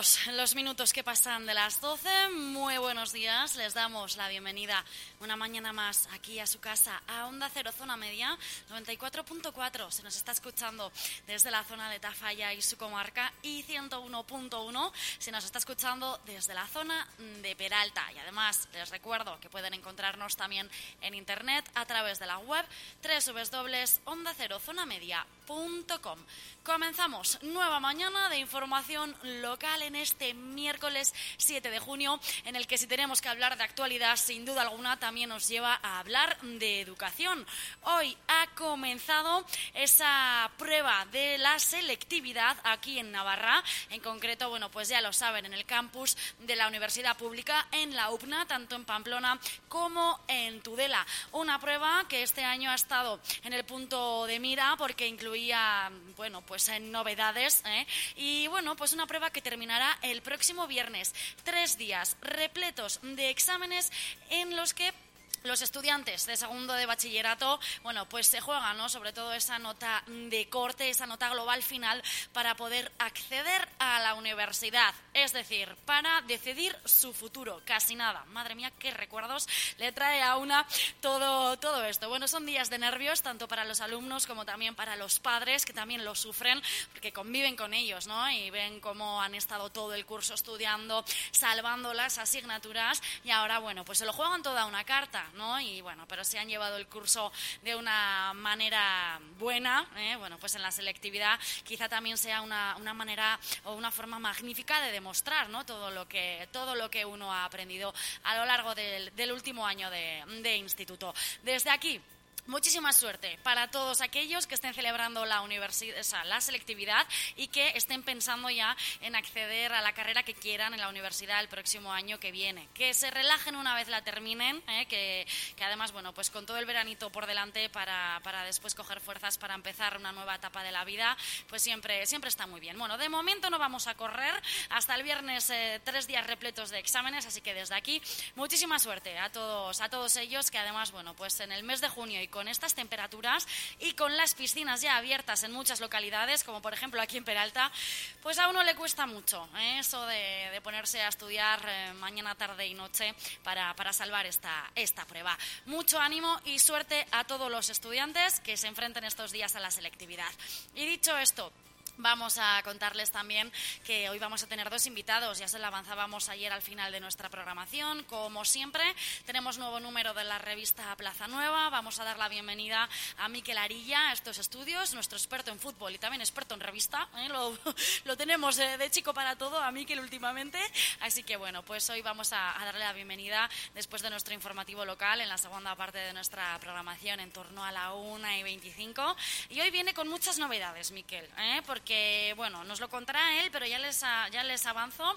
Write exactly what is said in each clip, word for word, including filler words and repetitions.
Contados los minutos que pasan de las doce, muy buenos días, les damos la bienvenida una mañana más aquí a su casa, a Onda Cero Zona Media, noventa y cuatro punto cuatro, se nos está escuchando desde la zona de Tafalla y su comarca, y ciento uno punto uno se nos está escuchando desde la zona de Peralta. Y además les recuerdo que pueden encontrarnos también en internet a través de la web doble u doble u doble u punto onda cero zona media punto com. Comenzamos nueva mañana de información local en este miércoles siete de junio, en el que si tenemos que hablar de actualidad, sin duda alguna también nos lleva a hablar de educación. Hoy ha comenzado esa prueba de la selectividad aquí en Navarra, en concreto, bueno, pues ya lo saben, en el campus de la Universidad Pública, en la U P N A, tanto en Pamplona como en Tudela. Una prueba que este año ha estado en el punto de mira porque incluía, bueno, pues en novedades, ¿eh? Y bueno, pues una prueba que terminará el próximo viernes. Tres días repletos de exámenes en los que los estudiantes de segundo de bachillerato, bueno, pues se juegan, ¿no?, sobre todo esa nota de corte, esa nota global final para poder acceder a la universidad, es decir, para decidir su futuro. Casi nada. Madre mía, qué recuerdos le trae a una todo, todo esto. Bueno, son días de nervios, tanto para los alumnos como también para los padres, que también lo sufren, porque conviven con ellos, ¿no?, y ven cómo han estado todo el curso estudiando, salvando las asignaturas, y ahora, bueno, pues se lo juegan toda una carta, ¿no? Y bueno, pero se han llevado el curso de una manera buena, ¿eh? Bueno, pues en la selectividad quizá también sea una, una manera o una forma magnífica de demostrar, ¿no?, todo lo que todo lo que uno ha aprendido a lo largo del, del último año de, de instituto. Desde aquí, muchísima suerte para todos aquellos que estén celebrando la universidad, o sea, la selectividad, y que estén pensando ya en acceder a la carrera que quieran en la universidad el próximo año que viene. Que se relajen una vez la terminen, ¿eh? que, que además, bueno, pues con todo el veranito por delante para, para después coger fuerzas para empezar una nueva etapa de la vida, pues siempre, siempre está muy bien. Bueno, de momento no vamos a correr hasta el viernes, eh, tres días repletos de exámenes, así que desde aquí muchísima suerte a todos, a todos ellos, que además, bueno, pues en el mes de junio y con estas temperaturas y con las piscinas ya abiertas en muchas localidades, como por ejemplo aquí en Peralta, pues a uno le cuesta mucho, ¿eh? eso de, de ponerse a estudiar eh, mañana, tarde y noche para, para salvar esta, esta prueba. Mucho ánimo y suerte a todos los estudiantes que se enfrenten estos días a la selectividad. Y dicho esto, vamos a contarles también que hoy vamos a tener dos invitados, ya se lo avanzábamos ayer al final de nuestra programación. Como siempre, tenemos nuevo número de la revista Plaza Nueva. Vamos a dar la bienvenida a Miquel Arilla a estos estudios, nuestro experto en fútbol y también experto en revista, ¿eh? lo, lo tenemos eh, de chico para todo a Miquel últimamente, así que bueno, pues hoy vamos a, a darle la bienvenida después de nuestro informativo local en la segunda parte de nuestra programación en torno a la una y veinticinco, y hoy viene con muchas novedades, Miquel, ¿eh? porque que, bueno, nos lo contará él, pero ya les, a, ya les avanzo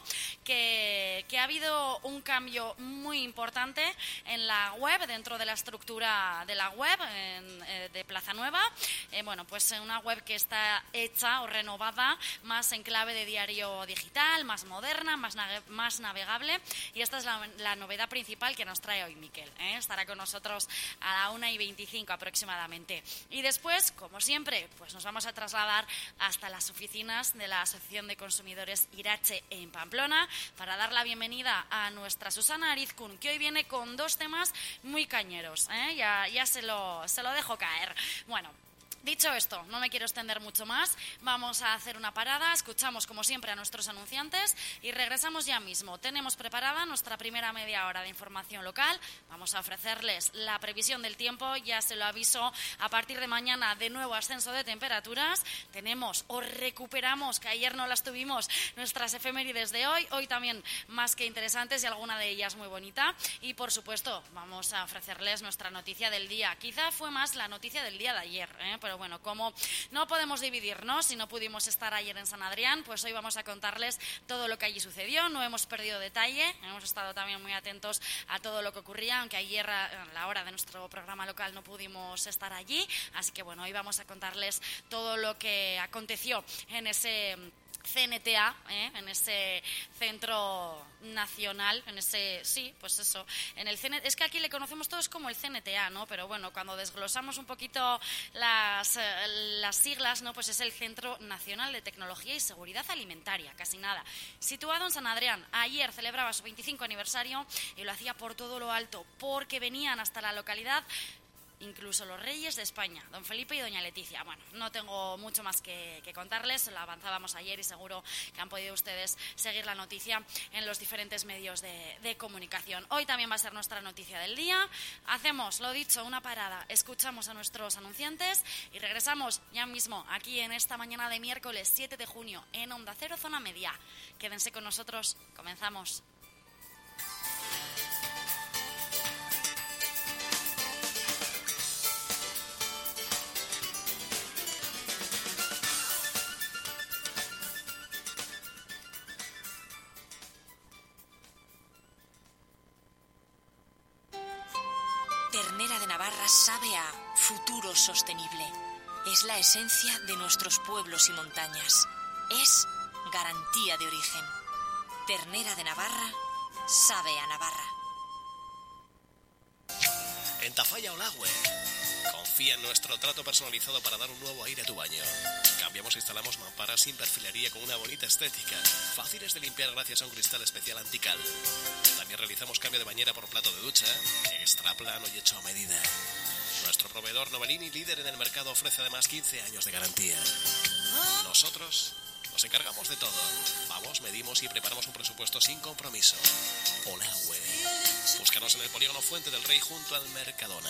que, que ha habido un cambio muy importante en la web, dentro de la estructura de la web en, eh, de Plaza Nueva. Eh, bueno, pues una web que está hecha o renovada más en clave de diario digital, más moderna, más, nave, más navegable, y esta es la, la novedad principal que nos trae hoy Miquel, ¿eh? Estará con nosotros a la una y veinticinco aproximadamente. Y después, como siempre, pues nos vamos a trasladar hasta la las oficinas de la Asociación de Consumidores Irache en Pamplona para dar la bienvenida a nuestra Susana Arizkun, que hoy viene con dos temas muy cañeros, ¿eh? ya, ya se lo, se lo dejo caer. Bueno, dicho esto, no me quiero extender mucho más, vamos a hacer una parada, escuchamos como siempre a nuestros anunciantes y regresamos ya mismo. Tenemos preparada nuestra primera media hora de información local, vamos a ofrecerles la previsión del tiempo, ya se lo aviso, a partir de mañana de nuevo ascenso de temperaturas, tenemos o recuperamos, que ayer no las tuvimos, nuestras efemérides de hoy, hoy también más que interesantes y alguna de ellas muy bonita, y por supuesto vamos a ofrecerles nuestra noticia del día, quizá fue más la noticia del día de ayer, ¿eh? pero bueno, como no podemos dividirnos, si no pudimos estar ayer en San Adrián, pues hoy vamos a contarles todo lo que allí sucedió. No hemos perdido detalle, hemos estado también muy atentos a todo lo que ocurría, aunque ayer a la hora de nuestro programa local no pudimos estar allí, así que bueno, hoy vamos a contarles todo lo que aconteció en ese C N T A, ¿eh? En ese centro nacional, en ese, sí, pues eso, en el C N T A, es que aquí le conocemos todos como el C N T A, ¿no? Pero bueno, cuando desglosamos un poquito las, las siglas, ¿no? Pues es el Centro Nacional de Tecnología y Seguridad Alimentaria, casi nada. Situado en San Adrián, ayer celebraba su veinticinco aniversario y lo hacía por todo lo alto, porque venían hasta la localidad incluso los reyes de España, don Felipe y doña Leticia. Bueno, no tengo mucho más que, que contarles, lo avanzábamos ayer y seguro que han podido ustedes seguir la noticia en los diferentes medios de, de comunicación. Hoy también va a ser nuestra noticia del día. Hacemos, lo dicho, una parada, escuchamos a nuestros anunciantes y regresamos ya mismo aquí en esta mañana de miércoles siete de junio en Onda Cero Zona Media. Quédense con nosotros, comenzamos. Ternera de Navarra sabe a futuro sostenible. Es la esencia de nuestros pueblos y montañas. Es garantía de origen. Ternera de Navarra sabe a Navarra. En Tafalla Olagüe, confía en nuestro trato personalizado para dar un nuevo aire a tu baño. Cambiamos e instalamos mamparas sin perfilería con una bonita estética, fáciles de limpiar gracias a un cristal especial antical. También realizamos cambio de bañera por plato de ducha, extra plano y hecho a medida. Nuestro proveedor Novellini, líder en el mercado, ofrece además quince años de garantía. Nosotros nos encargamos de todo. Vamos, medimos y preparamos un presupuesto sin compromiso. Olagüe. Búscanos en el polígono Fuente del Rey junto al Mercadona.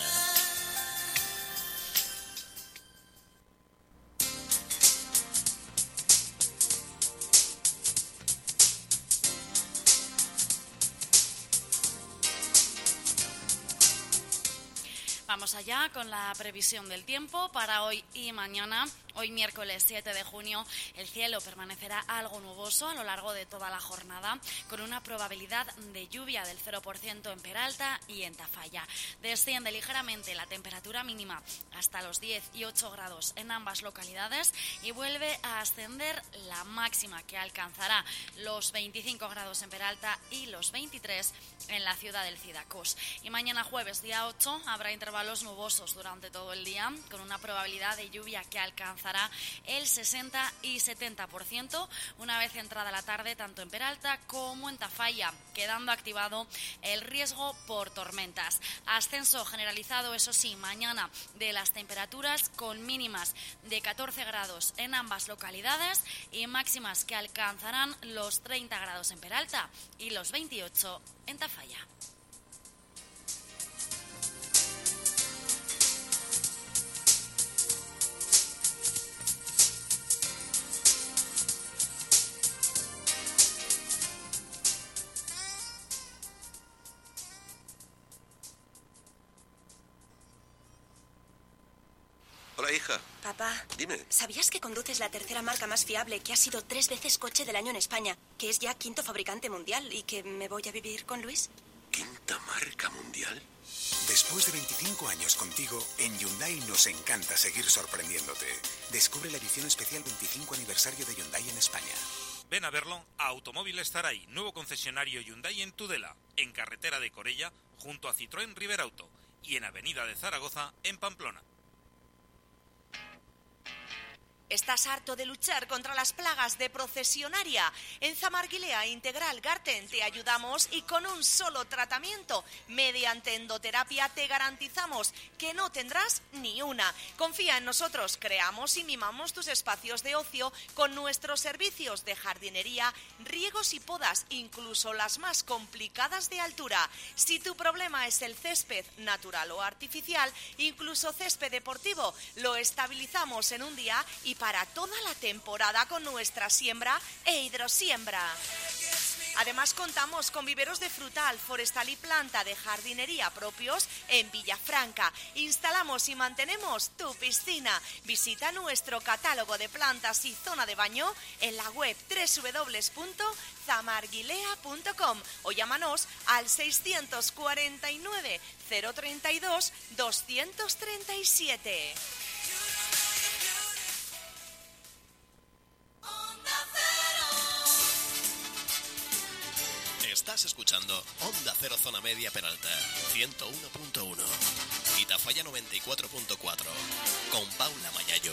Vamos allá con la previsión del tiempo para hoy y mañana. Hoy miércoles siete de junio el cielo permanecerá algo nuboso a lo largo de toda la jornada, con una probabilidad de lluvia del cero por ciento en Peralta y en Tafalla. Desciende ligeramente la temperatura mínima hasta los diez y ocho grados en ambas localidades y vuelve a ascender la máxima, que alcanzará los veinticinco grados en Peralta y los veintitrés en la ciudad del Cidacos. Y mañana jueves, día ocho, habrá intervalos nubosos durante todo el día, con una probabilidad de lluvia que alcanzará el sesenta y setenta por ciento una vez entrada la tarde, tanto en Peralta como en Tafalla, quedando activado el riesgo por tormentas. Ascenso generalizado, eso sí, mañana de las temperaturas, con mínimas de catorce grados en ambas localidades y máximas que alcanzarán los treinta grados en Peralta y los veintiocho en Tafalla. Hola, hija. Papá, Dime. ¿sabías que conduces la tercera marca más fiable, que ha sido tres veces coche del año en España, que es ya quinto fabricante mundial y que me voy a vivir con Luis? ¿Quinta marca mundial? Después de veinticinco años contigo, en Hyundai nos encanta seguir sorprendiéndote. Descubre la edición especial veinticinco aniversario de Hyundai en España. Ven a verlo a Automóviles Zaraí, nuevo concesionario Hyundai en Tudela, en carretera de Corella, junto a Citroën Riberauto, y en avenida de Zaragoza, en Pamplona. ¿Estás harto de luchar contra las plagas de procesionaria? En Zamarguilea Integral Garten te ayudamos y con un solo tratamiento, mediante endoterapia, te garantizamos que no tendrás ni una. Confía en nosotros, creamos y mimamos tus espacios de ocio con nuestros servicios de jardinería, riegos y podas, incluso las más complicadas de altura. Si tu problema es el césped natural o artificial, incluso césped deportivo, lo estabilizamos en un día y para toda la temporada con nuestra siembra e hidrosiembra. Además contamos con viveros de frutal, forestal y planta de jardinería propios en Villafranca. Instalamos y mantenemos tu piscina. Visita nuestro catálogo de plantas y zona de baño en la web doble u doble u doble u punto zamarguilea punto com o llámanos al seiscientos cuarenta y nueve, cero treinta y dos, doscientos treinta y siete. Onda Cero. Estás escuchando Onda Cero Zona Media Peralta, ciento uno punto uno. Y Tafalla noventa y cuatro punto cuatro. Con Paula Mayayo.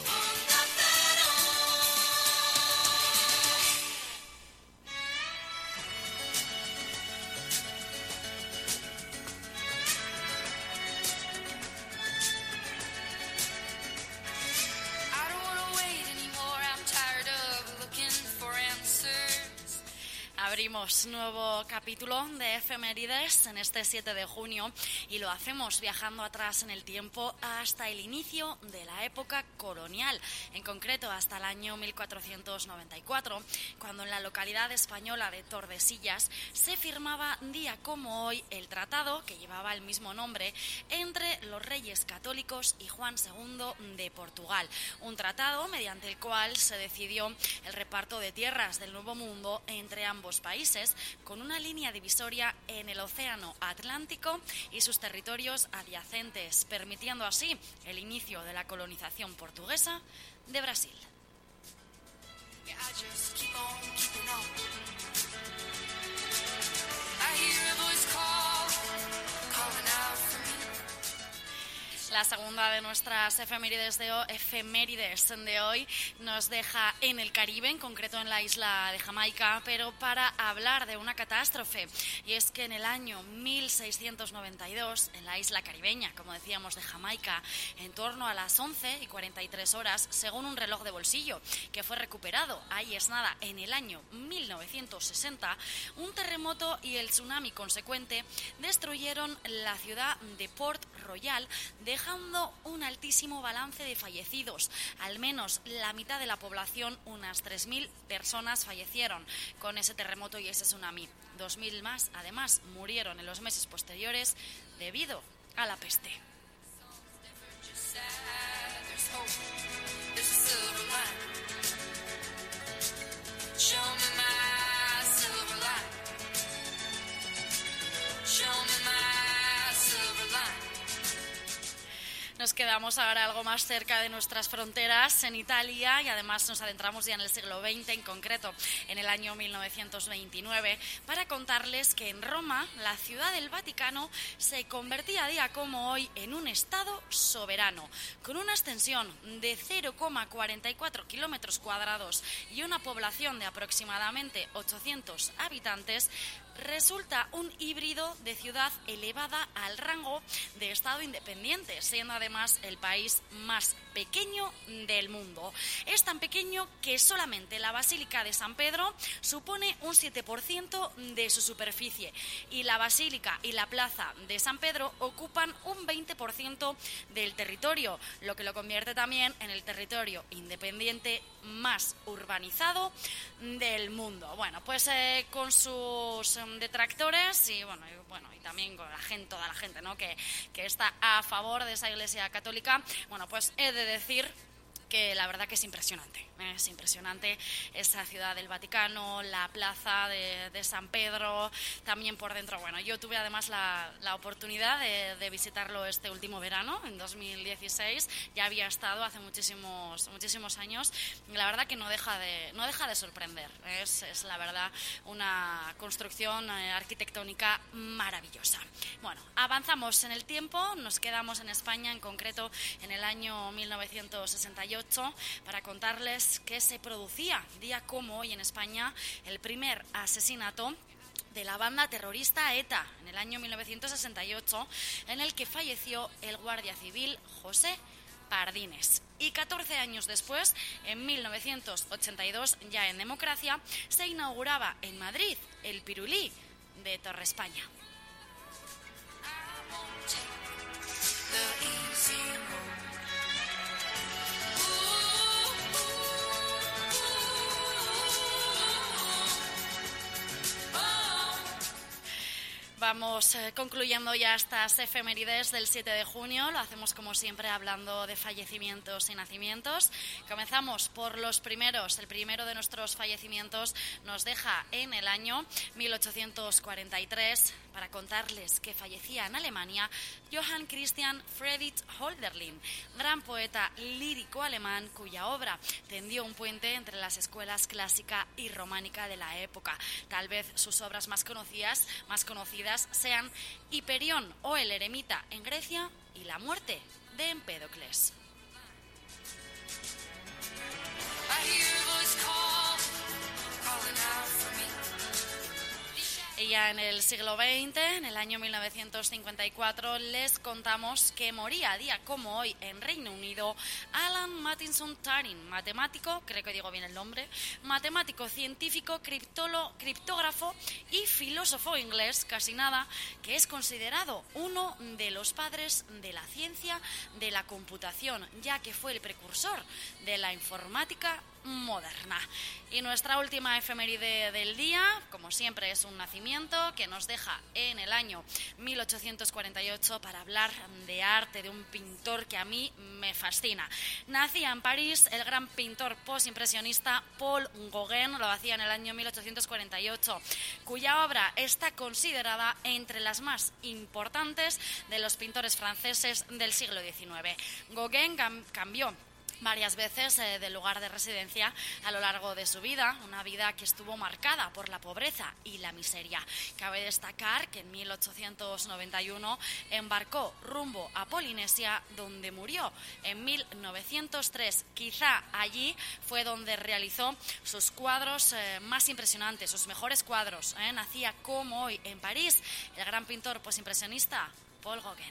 Abrimos nuevo capítulo de Efemérides en este siete de junio y lo hacemos viajando atrás en el tiempo hasta el inicio de la época colonial, en concreto hasta el año mil cuatrocientos noventa y cuatro, cuando en la localidad española de Tordesillas se firmaba día como hoy el tratado que llevaba el mismo nombre entre los reyes católicos y Juan segundo de Portugal, un tratado mediante el cual se decidió el reparto de tierras del Nuevo Mundo entre ambos países, con una línea divisoria en el Océano Atlántico y sus territorios adyacentes, permitiendo así el inicio de la colonización portuguesa de Brasil. La segunda de nuestras efemérides de, hoy, efemérides de hoy nos deja en el Caribe, en concreto en la isla de Jamaica, pero para hablar de una catástrofe. Y es que en el año mil seiscientos noventa y dos, en la isla caribeña, como decíamos, de Jamaica, en torno a las once y cuarenta y tres horas, según un reloj de bolsillo que fue recuperado, ahí es nada, en el año mil novecientos sesenta, un terremoto y el tsunami consecuente destruyeron la ciudad de Port Royal, dejando un altísimo balance de fallecidos. Al menos la mitad de la población, unas tres mil personas, fallecieron con ese terremoto y ese tsunami. dos mil más, además, murieron en los meses posteriores debido a la peste. Nos quedamos ahora algo más cerca de nuestras fronteras, en Italia, y además nos adentramos ya en el siglo veinte, en concreto en el año mil novecientos veintinueve, para contarles que en Roma, la ciudad del Vaticano, se convertía día como hoy en un estado soberano, con una extensión de cero coma cuarenta y cuatro kilómetros cuadrados y una población de aproximadamente ochocientos habitantes. Resulta un híbrido de ciudad elevada al rango de Estado independiente, siendo además el país más pequeño del mundo. Es tan pequeño que solamente la Basílica de San Pedro supone un siete por ciento de su superficie y la Basílica y la Plaza de San Pedro ocupan un veinte por ciento del territorio, lo que lo convierte también en el territorio independiente más urbanizado del mundo. Bueno, pues eh, con sus detractores y bueno, y, bueno, y también con la gente, toda la gente, ¿no?, que, que está a favor de esa Iglesia católica, bueno, pues he de decir que la verdad que es impresionante, es impresionante esa ciudad del Vaticano, la plaza de, de San Pedro, también por dentro. Bueno, yo tuve además la, la oportunidad de, de visitarlo este último verano, en dos mil dieciséis, ya había estado hace muchísimos muchísimos años, y la verdad que no deja de, no deja de sorprender, es, es la verdad una construcción eh, arquitectónica maravillosa. Bueno, avanzamos en el tiempo, nos quedamos en España, en concreto en el año mil novecientos sesenta y ocho, para contarles que se producía día como hoy en España el primer asesinato de la banda terrorista ETA en el año mil novecientos sesenta y ocho, en el que falleció el guardia civil José Pardines. Y catorce años después, en mil novecientos ochenta y dos, ya en democracia, se inauguraba en Madrid el Pirulí de Torre España. Vamos eh, concluyendo ya estas efemérides del siete de junio. Lo hacemos como siempre hablando de fallecimientos y nacimientos. Comenzamos por los primeros. El primero de nuestros fallecimientos nos deja en el año mil ochocientos cuarenta y tres para contarles que fallecía en Alemania Johann Christian Friedrich Hölderlin, gran poeta lírico alemán cuya obra tendió un puente entre las escuelas clásica y románica de la época. Tal vez sus obras más conocidas, más conocidas sean Hiperión o El eremita en Grecia y La muerte de Empédocles. Y ya en el siglo veinte, en el año mil novecientos cincuenta y cuatro, les contamos que moría día como hoy en Reino Unido Alan Matheson Turing, matemático, creo que digo bien el nombre, matemático, científico, criptólogo, criptógrafo y filósofo inglés, casi nada, que es considerado uno de los padres de la ciencia de la computación, ya que fue el precursor de la informática moderna. Y nuestra última efeméride del día, como siempre, es un nacimiento que nos deja en el año mil ochocientos cuarenta y ocho para hablar de arte, de un pintor que a mí me fascina. Nacía en París el gran pintor postimpresionista Paul Gauguin, lo hacía en el año mil ochocientos cuarenta y ocho, cuya obra está considerada entre las más importantes de los pintores franceses del siglo diecinueve. Gauguin cam- cambió varias veces eh, de lugar de residencia a lo largo de su vida, una vida que estuvo marcada por la pobreza y la miseria. Cabe destacar que en mil ochocientos noventa y uno embarcó rumbo a Polinesia, donde murió en mil novecientos tres. Quizá allí fue donde realizó sus cuadros eh, más impresionantes, sus mejores cuadros. ¿eh? Nacía como hoy en París el gran pintor postimpresionista Paul Gauguin.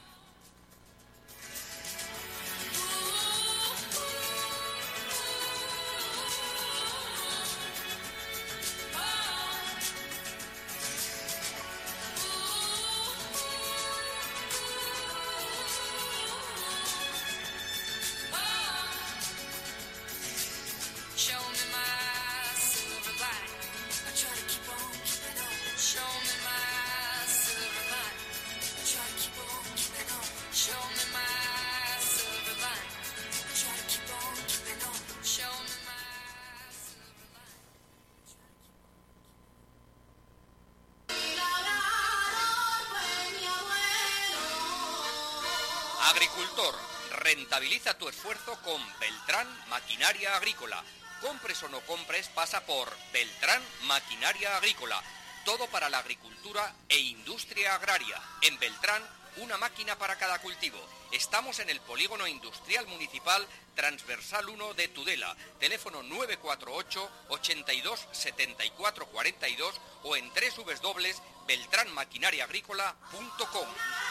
Agricultor, rentabiliza tu esfuerzo con Beltrán Maquinaria Agrícola. Compres o no compres, pasa por Beltrán Maquinaria Agrícola. Todo para la agricultura e industria agraria. En Beltrán, una máquina para cada cultivo. Estamos en el Polígono Industrial Municipal Transversal uno de Tudela. Teléfono nueve cuatro ocho, ochenta y dos, setenta y cuatro cuarenta y dos o en doble u doble u doble u punto beltrán maquinaria agrícola punto com.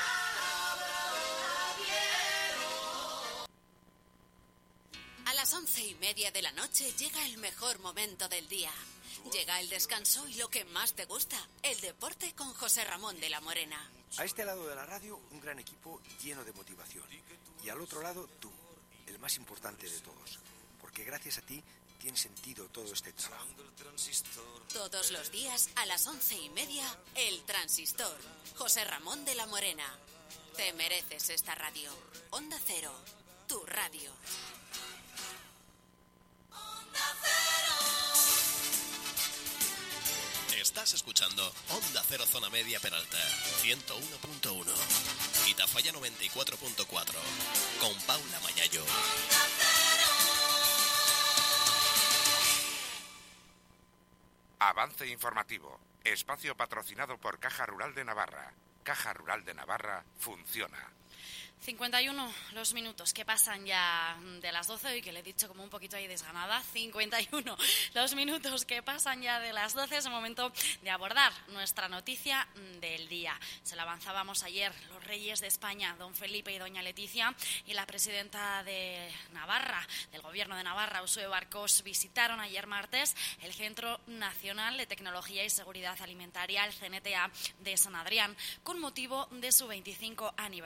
A las once y media de la noche llega el mejor momento del día. Llega el descanso y lo que más te gusta, el deporte con José Ramón de la Morena. A este lado de la radio, un gran equipo lleno de motivación. Y al otro lado, tú, el más importante de todos. Porque gracias a ti tiene sentido todo este trabajo. Todos los días, a las once y media, El Transistor. José Ramón de la Morena. Te mereces esta radio. Onda Cero, tu radio. Estás escuchando Onda Cero Zona Media Peralta, ciento uno punto uno. Y Tafalla noventa y cuatro punto cuatro. Con Paula Mayayo. Avance informativo. Espacio patrocinado por Caja Rural de Navarra. Caja Rural de Navarra funciona. cincuenta y uno los minutos que pasan ya de las doce y que le he dicho como un poquito ahí desganada. cincuenta y uno los minutos que pasan ya de las doce. Es el momento de abordar nuestra noticia del día. Se lo avanzábamos ayer. Los reyes de España, don Felipe y doña Leticia, y la presidenta de Navarra, del gobierno de Navarra, Uxue Barkos, visitaron ayer martes el Centro Nacional de Tecnología y Seguridad Alimentaria, el C N T A, de San Adrián, con motivo de su veinticinco aniversario.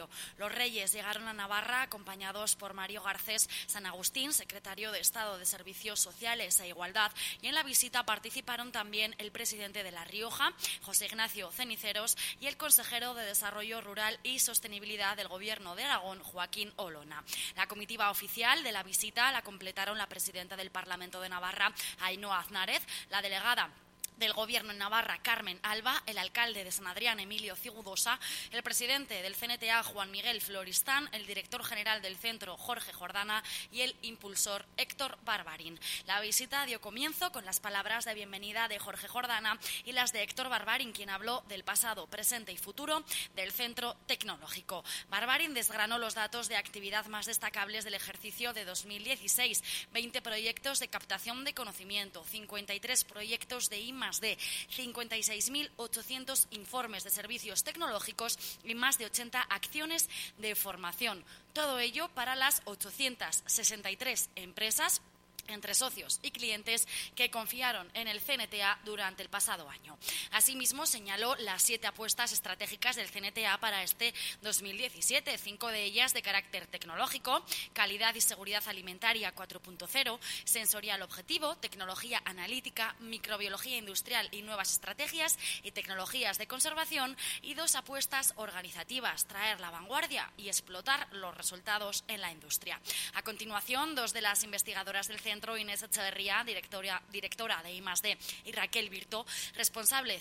Cero. Los Reyes llegaron a Navarra acompañados por Mario Garcés San Agustín, secretario de Estado de Servicios Sociales e Igualdad, y en la visita participaron también el presidente de La Rioja, José Ignacio Ceniceros, y el consejero de Desarrollo Rural y Sostenibilidad del Gobierno de Aragón, Joaquín Olona. La comitiva oficial de la visita la completaron la presidenta del Parlamento de Navarra, Ainhoa Aznárez, la delegada del Gobierno en Navarra, Carmen Alba, el alcalde de San Adrián, Emilio Cigudosa, el presidente del C N T A, Juan Miguel Floristán, el director general del centro, Jorge Jordana, y el impulsor, Héctor Barbarín. La visita dio comienzo con las palabras de bienvenida de Jorge Jordana y las de Héctor Barbarín, quien habló del pasado, presente y futuro del centro tecnológico. Barbarín desgranó los datos de actividad más destacables del ejercicio de dos mil dieciséis, veinte proyectos de captación de conocimiento, cincuenta y tres proyectos de I más D, cincuenta y seis mil ochocientos informes de servicios tecnológicos y más de ochenta acciones de formación. Todo ello para las ochocientas sesenta y tres empresas entre socios y clientes que confiaron en el C N T A durante el pasado año. Asimismo, señaló las siete apuestas estratégicas del C N T A para este dos mil diecisiete, cinco de ellas de carácter tecnológico: calidad y seguridad alimentaria cuatro punto cero, sensorial objetivo, tecnología analítica, microbiología industrial y nuevas estrategias y tecnologías de conservación, y dos apuestas organizativas: traer la vanguardia y explotar los resultados en la industria. A continuación, dos de las investigadoras del centro, Inés Echeverría, directora, directora de I más D, y Raquel Virto, responsable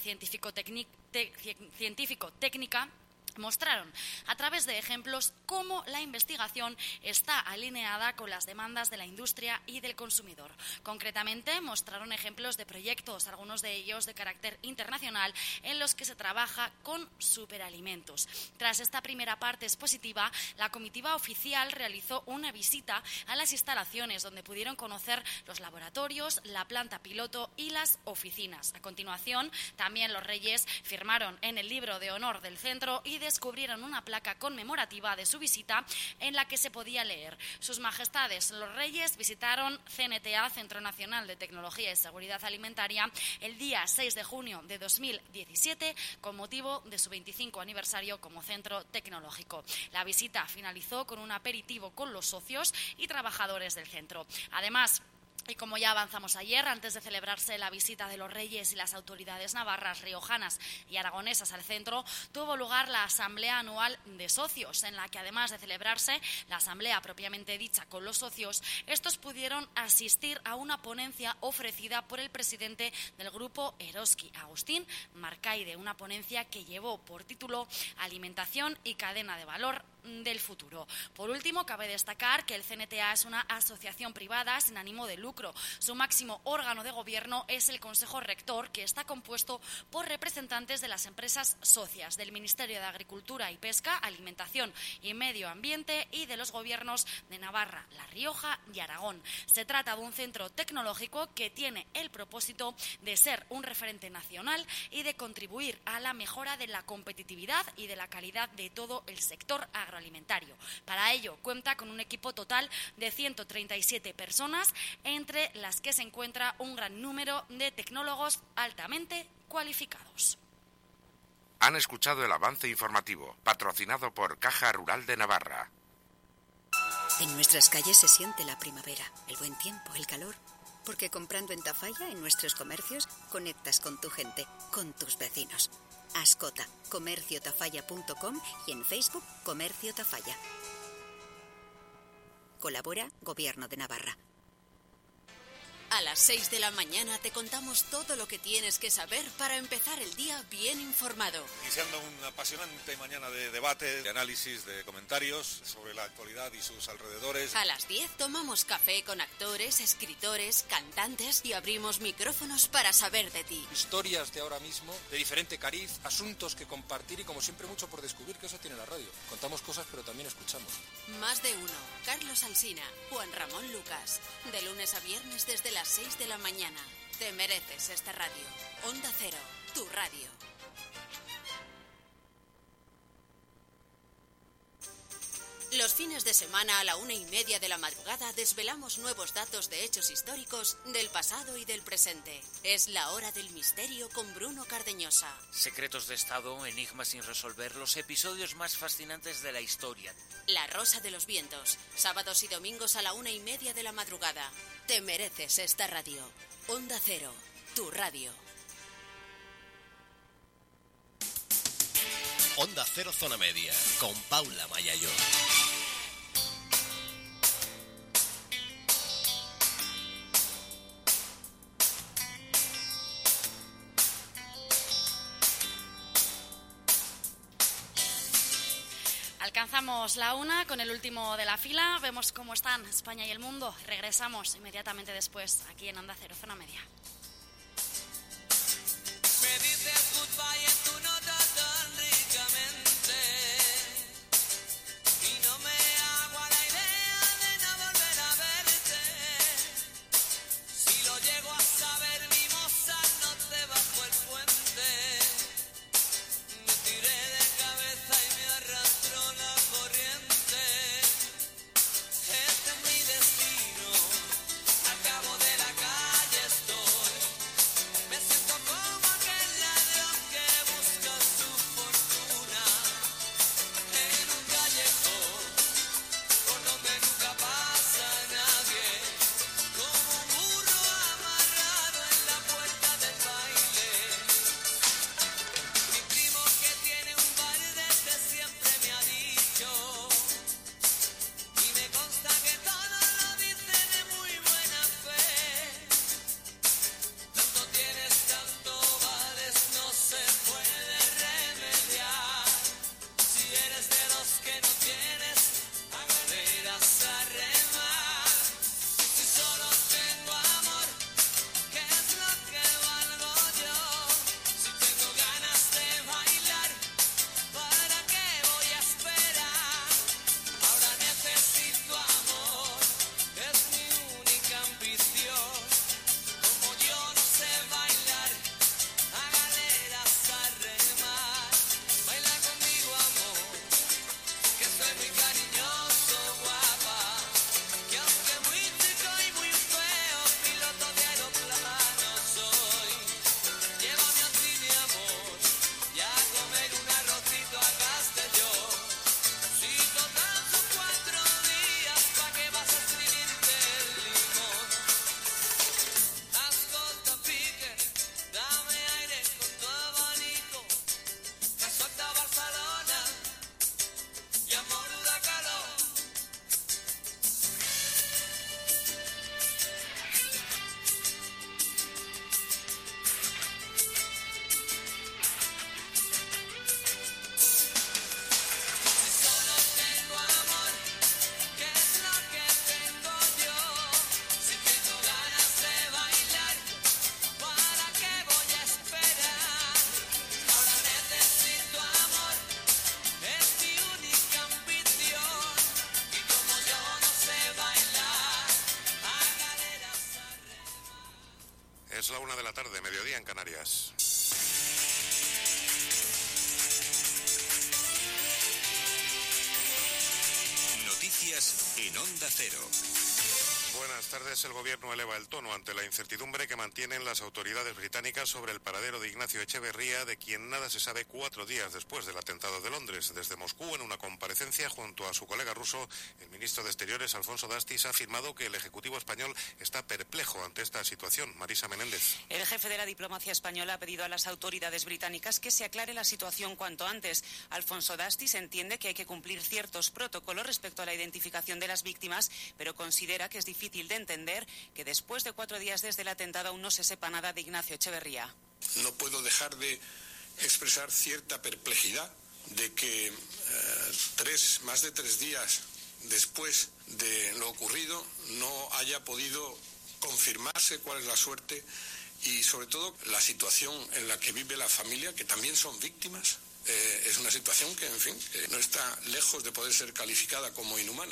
científico-técnica, mostraron a través de ejemplos cómo la investigación está alineada con las demandas de la industria y del consumidor. Concretamente, mostraron ejemplos de proyectos, algunos de ellos de carácter internacional, en los que se trabaja con superalimentos. Tras esta primera parte expositiva, la comitiva oficial realizó una visita a las instalaciones, donde pudieron conocer los laboratorios, la planta piloto y las oficinas. A continuación, también los Reyes firmaron en el libro de honor del centro y de descubrieron una placa conmemorativa de su visita en la que se podía leer: Sus Majestades los Reyes visitaron C N T A, Centro Nacional de Tecnología y Seguridad Alimentaria, el día seis de junio de dos mil diecisiete con motivo de su veinticinco aniversario como centro tecnológico. La visita finalizó con un aperitivo con los socios y trabajadores del centro. Además, y como ya avanzamos ayer, antes de celebrarse la visita de los Reyes y las autoridades navarras, riojanas y aragonesas al centro, tuvo lugar la Asamblea Anual de Socios, en la que, además de celebrarse la asamblea propiamente dicha con los socios, estos pudieron asistir a una ponencia ofrecida por el presidente del grupo Eroski, Agustín Marcaide, una ponencia que llevó por título Alimentación y cadena de valor del futuro. Por último, cabe destacar que el C N T A es una asociación privada sin ánimo de lucro. Su máximo órgano de gobierno es el Consejo Rector, que está compuesto por representantes de las empresas socias, del Ministerio de Agricultura y Pesca, Alimentación y Medio Ambiente y de los gobiernos de Navarra, La Rioja y Aragón. Se trata de un centro tecnológico que tiene el propósito de ser un referente nacional y de contribuir a la mejora de la competitividad y de la calidad de todo el sector agroalimentario. alimentario. Para ello, cuenta con un equipo total de ciento treinta y siete personas, entre las que se encuentra un gran número de tecnólogos altamente cualificados. Han escuchado el avance informativo, patrocinado por Caja Rural de Navarra. En nuestras calles se siente la primavera, el buen tiempo, el calor. Porque comprando en Tafalla, en nuestros comercios, conectas con tu gente, con tus vecinos. Ascota, comercio tafalla punto com, y en Facebook, Comercio Tafalla. Colabora Gobierno de Navarra. A las seis de la mañana te contamos todo lo que tienes que saber para empezar el día bien informado. Iniciando una apasionante mañana de debate, de análisis, de comentarios sobre la actualidad y sus alrededores. A las diez tomamos café con actores, escritores, cantantes y abrimos micrófonos para saber de ti. Historias de ahora mismo, de diferente cariz, asuntos que compartir y, como siempre, mucho por descubrir, que eso tiene la radio. Contamos cosas, pero también escuchamos. Más de uno. Carlos Alsina, Juan Ramón Lucas. De lunes a viernes desde las seis de la mañana. Te mereces esta radio. Onda Cero, tu radio. Los fines de semana a la una y media de la madrugada desvelamos nuevos datos de hechos históricos del pasado y del presente. Es la hora del misterio con Bruno Cardeñosa. Secretos de Estado, enigmas sin resolver, los episodios más fascinantes de la historia. La Rosa de los Vientos, sábados y domingos a la una y media de la madrugada. Te mereces esta radio. Onda Cero, tu radio. Onda Cero Zona Media, con Paula Mayayo. Alcanzamos la una con el último de la fila. Vemos cómo están España y el mundo. Regresamos inmediatamente después aquí en Onda Cero Zona Media. Me dices goodbye en tu nota tan ricamente y no me hago a la idea de no volver a verte. Si lo llego a saber, mi moza, no te bajo el puente. Me tiré de cabeza y me arrastró la corriente. Este es mi destino, al cabo de la calle estoy. Me siento como aquel ladrón que busca su fortuna en un callejón por donde nunca pasa nadie, como un burro amarrado en la puerta del baile. Mi primo, que tiene un bar desde siempre, me ha dicho, y me consta que todos lo dicen de muy buena fe: tanto tienes, tanto vales, no se puede remediar. Si eres de los que no tienes, a galeras a remar. Si solo tengo amor, ¿qué es lo que valgo yo? Si tengo ganas de bailar, ¿para qué voy a esperar? Ahora necesito amor, es mi única ambición. Como yo no sé bailar, a galeras a remar. Baila conmigo, amor, que soy muy cariñoso, guapa, que aunque muy chico y muy feo, piloto de aeroplano soy. Llévame así, mi amor, ya a comer un arrocito a Castellón. Si total son cuatro días, ¿pa' qué vas a escribirte el limón? Ascolta, Piquer, dame aire con tu abanico, que suelta Barcelona y amor da calor. Si solo tengo amor, ¿qué es lo que tengo yo? Si tengo ganas de bailar, ¿para qué voy a esperar? Ahora necesito amor, es mi única ambición. Y como yo no sé bailar, a galeras a remar. Es la una de la tarde, mediodía en Canarias. Noticias en Onda Cero. Buenas tardes. El gobierno eleva el tono ante la incertidumbre que mantienen las autoridades británicas sobre el paradero de Ignacio Echeverría, de quien nada se sabe cuatro días después del atentado de Londres. Desde Moscú, en una comparecencia junto a su colega ruso, el ministro de Exteriores, Alfonso Dastis, ha afirmado que el Ejecutivo español está perplejo ante esta situación. Marisa Menéndez. El jefe de la diplomacia española ha pedido a las autoridades británicas que se aclare la situación cuanto antes. Alfonso Dastis entiende que hay que cumplir ciertos protocolos respecto a la identificación de las víctimas, pero considera que es difícil de entender que después de cuatro días desde el atentado aún no se sepa nada de Ignacio Echeverría. No puedo dejar de expresar cierta perplejidad de que eh, tres, más de tres días después de lo ocurrido no haya podido confirmarse cuál es la suerte y sobre todo la situación en la que vive la familia, que también son víctimas. Eh, es una situación que, en fin, que no está lejos de poder ser calificada como inhumana.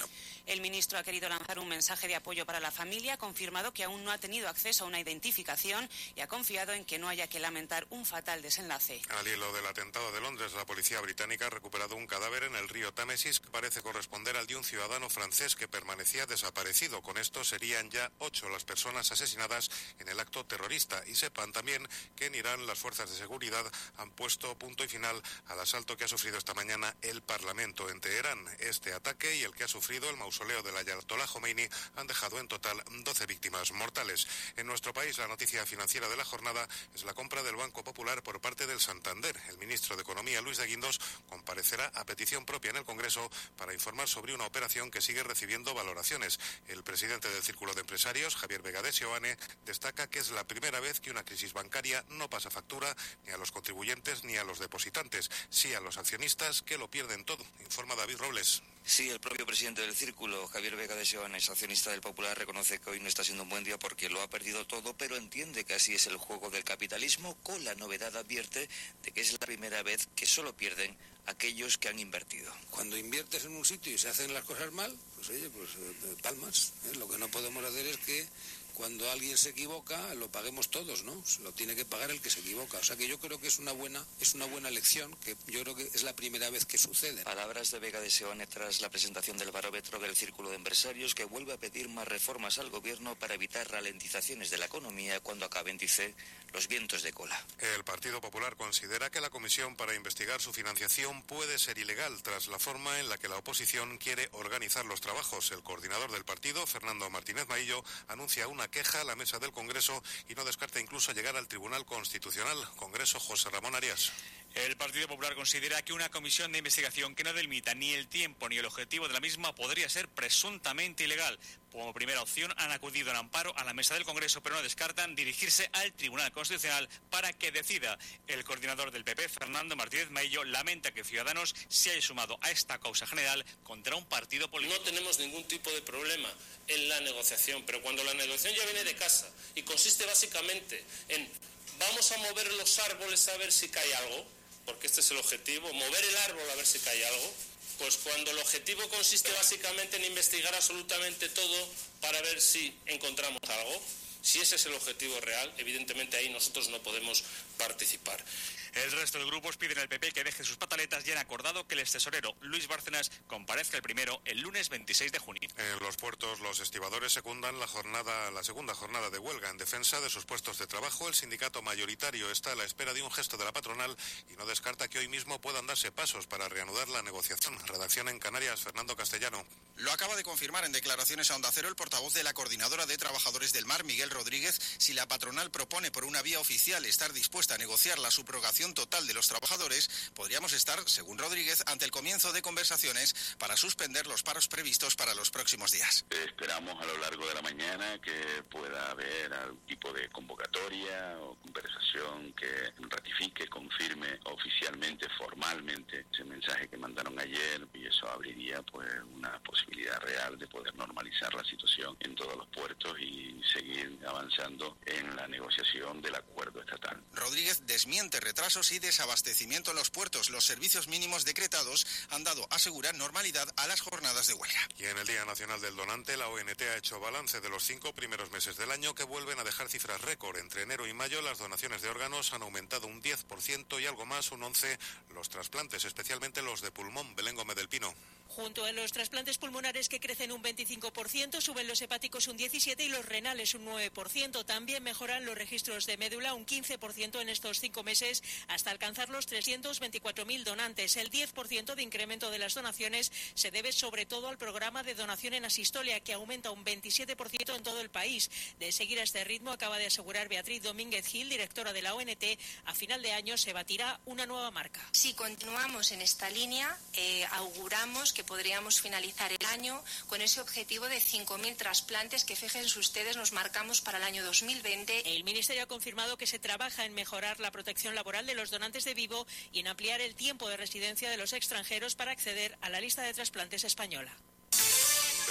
El ministro ha querido lanzar un mensaje de apoyo para la familia, ha confirmado que aún no ha tenido acceso a una identificación y ha confiado en que no haya que lamentar un fatal desenlace. Al hilo del atentado de Londres, la policía británica ha recuperado un cadáver en el río Támesis que parece corresponder al de un ciudadano francés que permanecía desaparecido. Con esto serían ya ocho las personas asesinadas en el acto terrorista. Y sepan también que en Irán las fuerzas de seguridad han puesto punto y final al asalto que ha sufrido esta mañana el Parlamento en Teherán. Este ataque y el que ha sufrido el mausoleo del Ayatolá Jomeini han dejado en total doce víctimas mortales. En nuestro país, la noticia financiera de la jornada es la compra del Banco Popular por parte del Santander. El ministro de Economía, Luis de Guindos, comparecerá a petición propia en el Congreso para informar sobre una operación que sigue recibiendo valoraciones. El presidente del Círculo de Empresarios, Javier Vega de Seoane, destaca que es la primera vez que una crisis bancaria no pasa factura ni a los contribuyentes ni a los depositantes, sí a los accionistas que lo pierden todo. Informa David Robles. Sí, el propio presidente del Círculo, Javier Vega de Seoane, accionista del Popular, reconoce que hoy no está siendo un buen día porque lo ha perdido todo, pero entiende que así es el juego del capitalismo. Con la novedad advierte de que es la primera vez que solo pierden aquellos que han invertido. Cuando inviertes en un sitio y se hacen las cosas mal, pues oye, pues eh, palmas. ¿eh? Lo que no podemos hacer es que cuando alguien se equivoca lo paguemos todos, ¿no? Lo tiene que pagar el que se equivoca. O sea que yo creo que es una buena es una buena lección, que yo creo que es la primera vez que sucede. Palabras de Vega de Seoane tras la presentación del barómetro del Círculo de Empresarios, que vuelve a pedir más reformas al gobierno para evitar ralentizaciones de la economía cuando acaben, dice, los vientos de cola. El Partido Popular considera que la comisión para investigar su financiación puede ser ilegal tras la forma en la que la oposición quiere organizar los trabajos. El coordinador del partido, Fernando Martínez Maillo, anuncia una queja a la mesa del Congreso y no descarta incluso llegar al Tribunal Constitucional. Congreso, José Ramón Arias. El Partido Popular considera que una comisión de investigación que no delimita ni el tiempo ni el objetivo de la misma podría ser presuntamente ilegal. Como primera opción han acudido al amparo a la mesa del Congreso, pero no descartan dirigirse al Tribunal Constitucional para que decida. El coordinador del P P, Fernando Martínez Maillo, lamenta que Ciudadanos se haya sumado a esta causa general contra un partido político. No tenemos ningún tipo de problema en la negociación, pero cuando la negociación ya viene de casa y consiste básicamente en vamos a mover los árboles a ver si cae algo, porque este es el objetivo, mover el árbol a ver si cae algo, pues cuando el objetivo consiste básicamente en investigar absolutamente todo para ver si encontramos algo, si ese es el objetivo real, evidentemente ahí nosotros no podemos participar. El resto de grupos piden al P P que deje sus pataletas y han acordado que el tesorero Luis Bárcenas comparezca el primero el lunes veintiséis de junio. En los puertos, los estibadores secundan la jornada, la segunda jornada de huelga en defensa de sus puestos de trabajo. El sindicato mayoritario está a la espera de un gesto de la patronal y no descarta que hoy mismo puedan darse pasos para reanudar la negociación. Redacción en Canarias, Fernando Castellano. Lo acaba de confirmar en declaraciones a Onda Cero el portavoz de la Coordinadora de Trabajadores del Mar, Miguel Rodríguez. Si la patronal propone por una vía oficial estar dispuesta a negociar la subrogación total de los trabajadores, podríamos estar, según Rodríguez, ante el comienzo de conversaciones para suspender los paros previstos para los próximos días. Esperamos a lo largo de la mañana que pueda haber algún tipo de convocatoria o conversación que ratifique, confirme oficialmente, formalmente, ese mensaje que mandaron ayer, y eso abriría pues una posibilidad real de poder normalizar la situación en todos los puertos y seguir avanzando en la negociación del acuerdo estatal. Rodríguez desmiente retrasos y desabastecimiento en los puertos. Los servicios mínimos decretados han dado, asegurar, normalidad a las jornadas de huelga. Y en el Día Nacional del Donante, la O N T ha hecho balance de los cinco primeros meses del año que vuelven a dejar cifras récord. Entre enero y mayo, las donaciones de órganos han aumentado un diez por ciento y algo más, un once por ciento, los trasplantes, especialmente los de pulmón. Belén Gómez del Pino. Junto a los trasplantes pulmonares, que crecen un veinticinco por ciento, suben los hepáticos un diecisiete por ciento y los renales un nueve por ciento. También mejoran los registros de médula un quince por ciento en estos cinco meses, hasta alcanzar los trescientos veinticuatro mil donantes. El diez por ciento de incremento de las donaciones se debe sobre todo al programa de donación en asistolia, que aumenta un veintisiete por ciento en todo el país. De seguir a este ritmo, acaba de asegurar Beatriz Domínguez Gil, directora de la O N T, a final de año se batirá una nueva marca. Si continuamos en esta línea, eh, auguramos que podríamos finalizar el año con ese objetivo de cinco mil trasplantes que, fíjense ustedes, nos marcamos para el año dos mil veinte. El Ministerio ha confirmado que se trabaja en mejorar la protección laboral de los donantes de vivo y en ampliar el tiempo de residencia de los extranjeros para acceder a la lista de trasplantes española.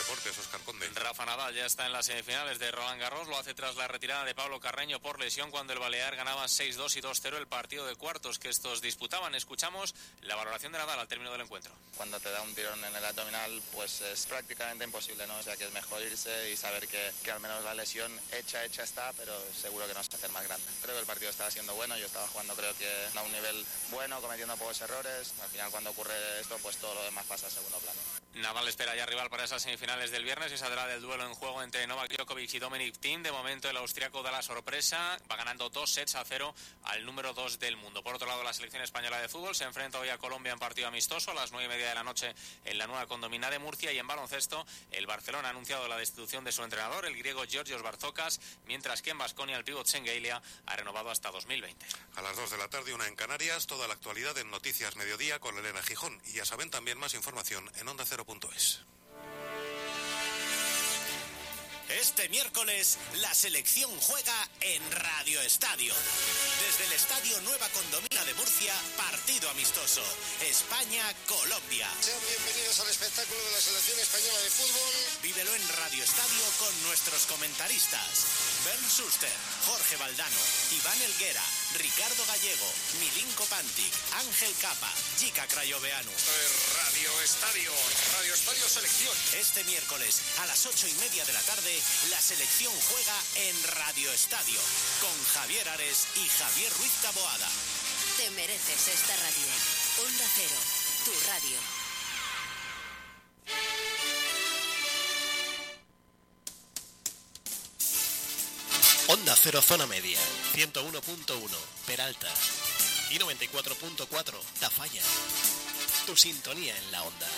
deportes, Óscar Conde. Rafa Nadal ya está en las semifinales de Roland Garros, lo hace tras la retirada de Pablo Carreño por lesión cuando el balear ganaba seis dos y dos cero el partido de cuartos que estos disputaban. Escuchamos la valoración de Nadal al término del encuentro. Cuando te da un tirón en el abdominal, pues es prácticamente imposible, ¿no? O sea que es mejor irse y saber que, que al menos la lesión hecha, hecha está, pero seguro que no se va a hacer más grande. Creo que el partido estaba siendo bueno, yo estaba jugando creo que a un nivel bueno, cometiendo pocos errores. Al final cuando ocurre esto, pues todo lo demás pasa a segundo plano. Nadal espera ya rival para esas semifinales del viernes y saldrá del duelo en juego entre Novak Djokovic y Dominic Thiem. De momento el austriaco da la sorpresa, va ganando dos sets a cero al número dos del mundo. Por otro lado, la selección española de fútbol se enfrenta hoy a Colombia en partido amistoso a las nueve y media de la noche en la nueva condomina de Murcia. Y en baloncesto, el Barcelona ha anunciado la destitución de su entrenador, el griego Georgios Barzokas, mientras que en Baskonia el pívot Sengheila ha renovado hasta dos mil veinte. A las dos de la tarde, una en Canarias, toda la actualidad en Noticias Mediodía con Elena Gijón. Y ya saben también más información en onda cero punto es. Este miércoles, la selección juega en Radio Estadio. Desde el Estadio Nueva Condomina de Murcia, partido amistoso. España-Colombia. Sean bienvenidos al espectáculo de la selección española de fútbol. Vívelo en Radio Estadio con nuestros comentaristas. Bernd Schuster, Jorge Valdano, Iván Elguera, Ricardo Gallego, Milinko Pantic, Ángel Capa, Jica Crayoveanu. Radio Estadio, Radio Estadio Selección. Este miércoles a las ocho y media de la tarde, la selección juega en Radio Estadio con Javier Ares y Javier Ruiz Taboada. Te mereces esta radio. Onda Cero, tu radio. Onda Cero Zona Media, ciento uno punto uno Peralta y noventa y cuatro punto cuatro Tafalla. Tu sintonía en la onda.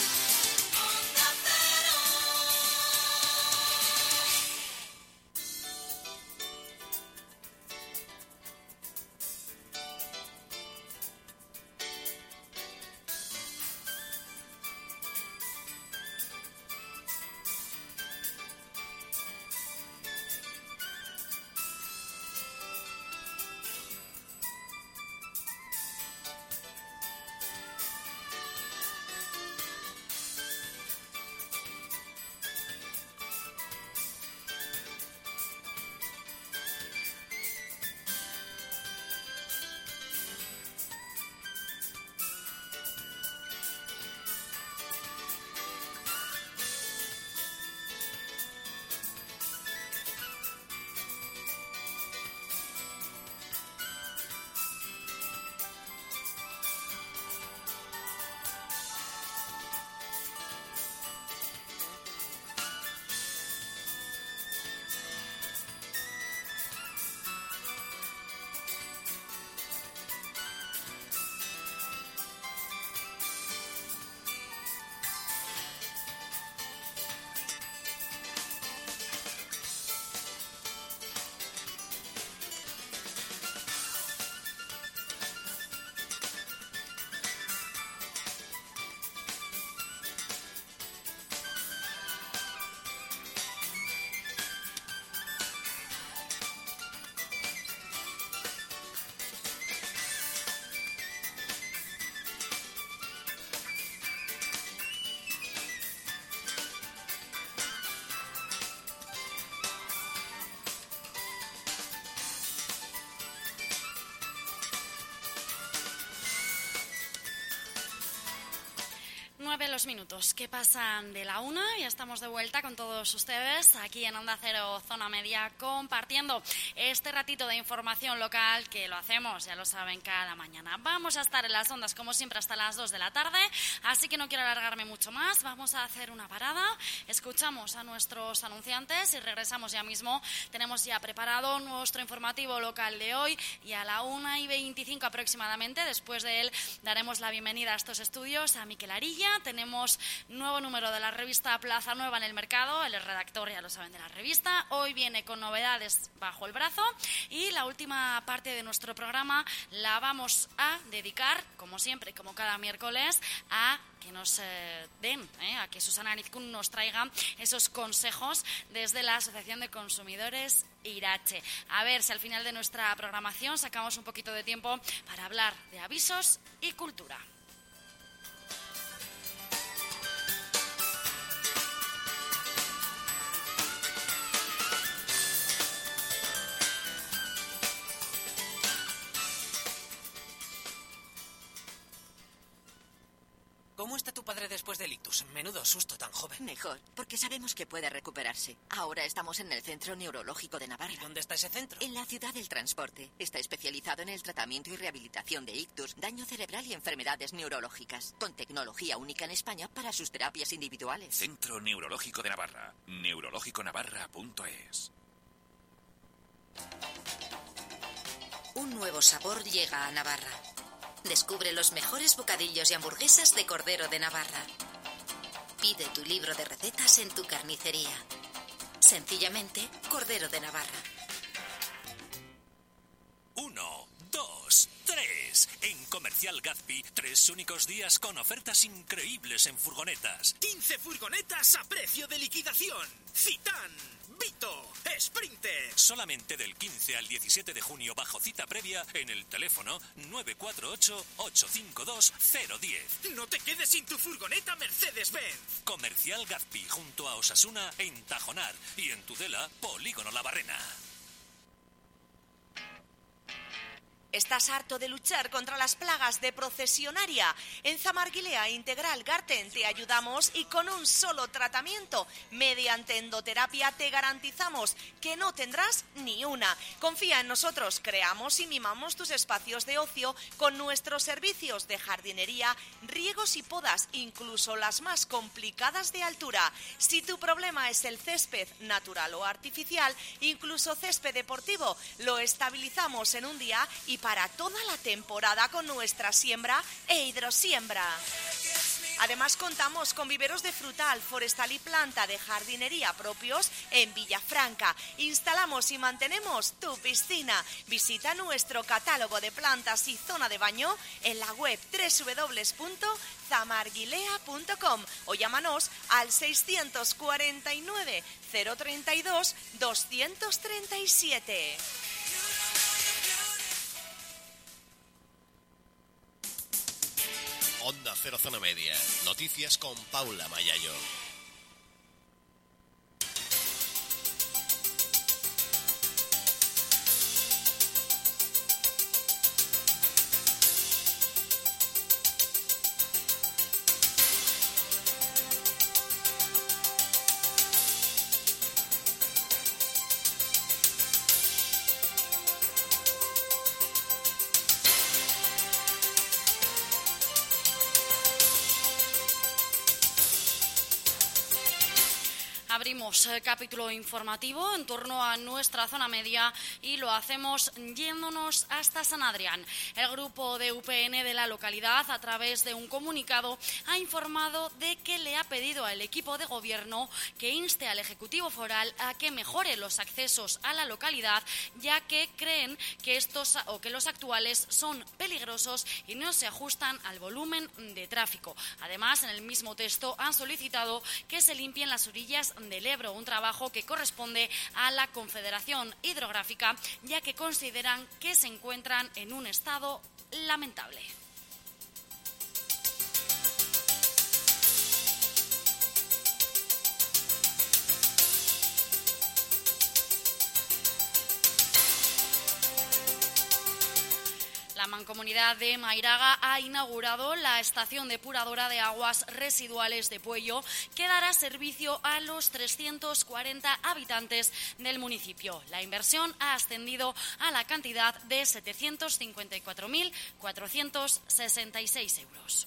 nueve los minutos que pasan de la una y estamos de vuelta con todos ustedes aquí en Onda Cero Zona Media compartiendo este ratito de información local que lo hacemos, ya lo saben, cada mañana. Vamos a estar en las ondas como siempre hasta las dos de la tarde, así que no quiero alargarme mucho más. Vamos a hacer una parada, escuchamos a nuestros anunciantes y regresamos ya mismo. Tenemos ya preparado nuestro informativo local de hoy y a la una y veinticinco aproximadamente, después de él, daremos la bienvenida a estos estudios a Miquel Arilla. Tenemos nuevo número de la revista Plaza Nueva en el mercado, él es redactor, ya lo saben, de la revista. Hoy viene con novedades bajo el brazo y la última parte de nuestro programa la vamos a dedicar, como siempre, como cada miércoles, a que nos eh, den, eh, a que Susana Arizkun nos traiga esos consejos desde la Asociación de Consumidores Irache. A ver si al final de nuestra programación sacamos un poquito de tiempo para hablar de avisos y cultura. ¿Cómo está tu padre después del ictus? Menudo susto tan joven. Mejor, porque sabemos que puede recuperarse. Ahora estamos en el Centro Neurológico de Navarra. ¿Y dónde está ese centro? En la ciudad del transporte. Está especializado en el tratamiento y rehabilitación de ictus, daño cerebral y enfermedades neurológicas, con tecnología única en España para sus terapias individuales. Centro Neurológico de Navarra. neurológico navarra punto es. Un nuevo sabor llega a Navarra. Descubre los mejores bocadillos y hamburguesas de Cordero de Navarra. Pide tu libro de recetas en tu carnicería. Sencillamente, Cordero de Navarra. Uno, dos, tres. En Comercial Gazpi, tres únicos días con ofertas increíbles en furgonetas. quince furgonetas a precio de liquidación. Citán, Vito, Sprinter. Solamente del quince al diecisiete de junio bajo cita previa en el teléfono nueve cuatro ocho, ocho cinco dos, cero uno cero. No te quedes sin tu furgoneta Mercedes-Benz. Comercial Gazpi junto a Osasuna en Tajonar y en Tudela, Polígono La Barrena. ¿Estás harto de luchar contra las plagas de procesionaria? En Zamarguilea Integral Garten te ayudamos y con un solo tratamiento, mediante endoterapia, te garantizamos que no tendrás ni una. Confía en nosotros, creamos y mimamos tus espacios de ocio con nuestros servicios de jardinería, riegos y podas, incluso las más complicadas de altura. Si tu problema es el césped natural o artificial, incluso césped deportivo, lo estabilizamos en un día y para toda la temporada con nuestra siembra e hidrosiembra. Además contamos con viveros de frutal, forestal y planta de jardinería propios en Villafranca. Instalamos y mantenemos tu piscina. Visita nuestro catálogo de plantas y zona de baño en la web doble u doble u doble u punto zamarguilea punto com o llámanos al seiscientos cuarenta y nueve, cero treinta y dos, doscientos treinta y siete. Onda Cero Zona Media. Noticias con Paula Mayayo. Abrimos el capítulo informativo en torno a nuestra zona media y lo hacemos yéndonos hasta San Adrián. El grupo de U P N de la localidad, a través de un comunicado, ha informado de que le ha pedido al equipo de gobierno que inste al Ejecutivo Foral a que mejore los accesos a la localidad, ya que creen que estos o que los actuales son peligrosos y no se ajustan al volumen de tráfico. Además, en el mismo texto han solicitado que se limpien las orillas del Ebro, un trabajo que corresponde a la Confederación Hidrográfica, ya que consideran que se encuentran en un estado lamentable. La Mancomunidad de Mairaga ha inaugurado la estación depuradora de aguas residuales de Puello, que dará servicio a los trescientos cuarenta habitantes del municipio. La inversión ha ascendido a la cantidad de setecientos cincuenta y cuatro mil cuatrocientos sesenta y seis euros.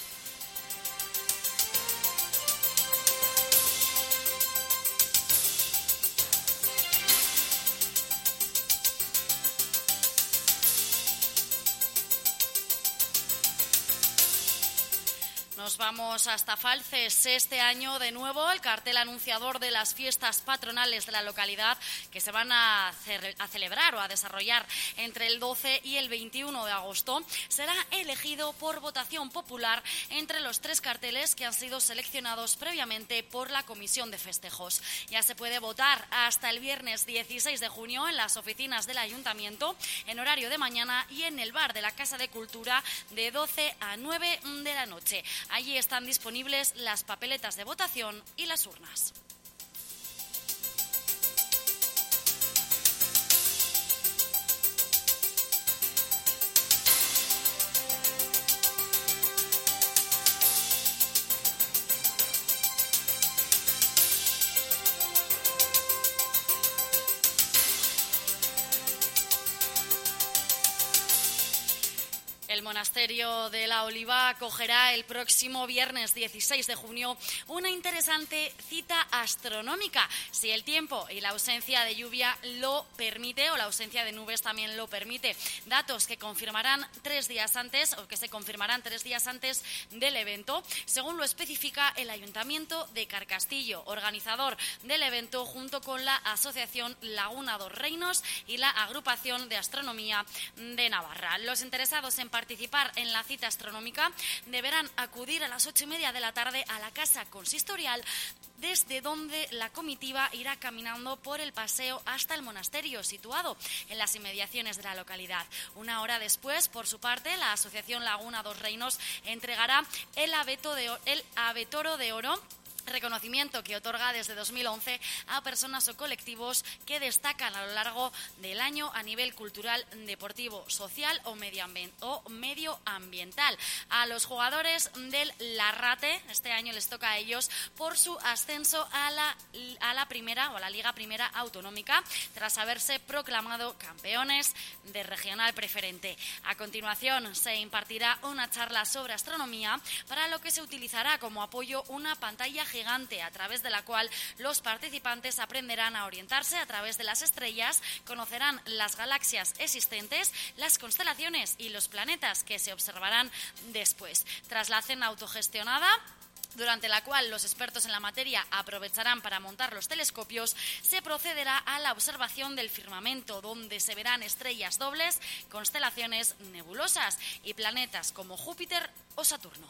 Nos vamos hasta Falces. Este año, de nuevo, el cartel anunciador de las fiestas patronales de la localidad, que se van a, a celebrar o a desarrollar entre el doce y el veintiuno de agosto, será elegido por votación popular entre los tres carteles que han sido seleccionados previamente por la Comisión de Festejos. Ya se puede votar hasta el viernes dieciséis de junio en las oficinas del Ayuntamiento, en horario de mañana, y en el bar de la Casa de Cultura de doce a nueve de la noche. Allí están disponibles las papeletas de votación y las urnas. Monasterio de la Oliva acogerá el próximo viernes dieciséis de junio una interesante cita astronómica, si el tiempo y la ausencia de lluvia lo permite, o la ausencia de nubes también lo permite. Datos que confirmarán tres días antes, o que se confirmarán tres días antes del evento, según lo especifica el Ayuntamiento de Carcastillo, organizador del evento, junto con la Asociación Laguna dos Reinos y la Agrupación de Astronomía de Navarra. Los interesados en participar en la cita astronómica deberán acudir a las ocho y media de la tarde a la Casa Consistorial, desde donde la comitiva irá caminando por el paseo hasta el monasterio, situado en las inmediaciones de la localidad. Una hora después, por su parte, la Asociación Laguna dos Reinos entregará el abeto de, el abetoro de oro, reconocimiento que otorga desde dos mil once a personas o colectivos que destacan a lo largo del año a nivel cultural, deportivo, social o medioambiental. A los jugadores del Larrate, este año les toca a ellos por su ascenso a la, a la primera o a la Liga Primera Autonómica, tras haberse proclamado campeones de regional preferente. A continuación se impartirá una charla sobre astronomía, para lo que se utilizará como apoyo una pantalla gigante, a través de la cual los participantes aprenderán a orientarse a través de las estrellas, conocerán las galaxias existentes, las constelaciones y los planetas que se observarán después. Tras la cena autogestionada, durante la cual los expertos en la materia aprovecharán para montar los telescopios, se procederá a la observación del firmamento, donde se verán estrellas dobles, constelaciones nebulosas y planetas como Júpiter o Saturno.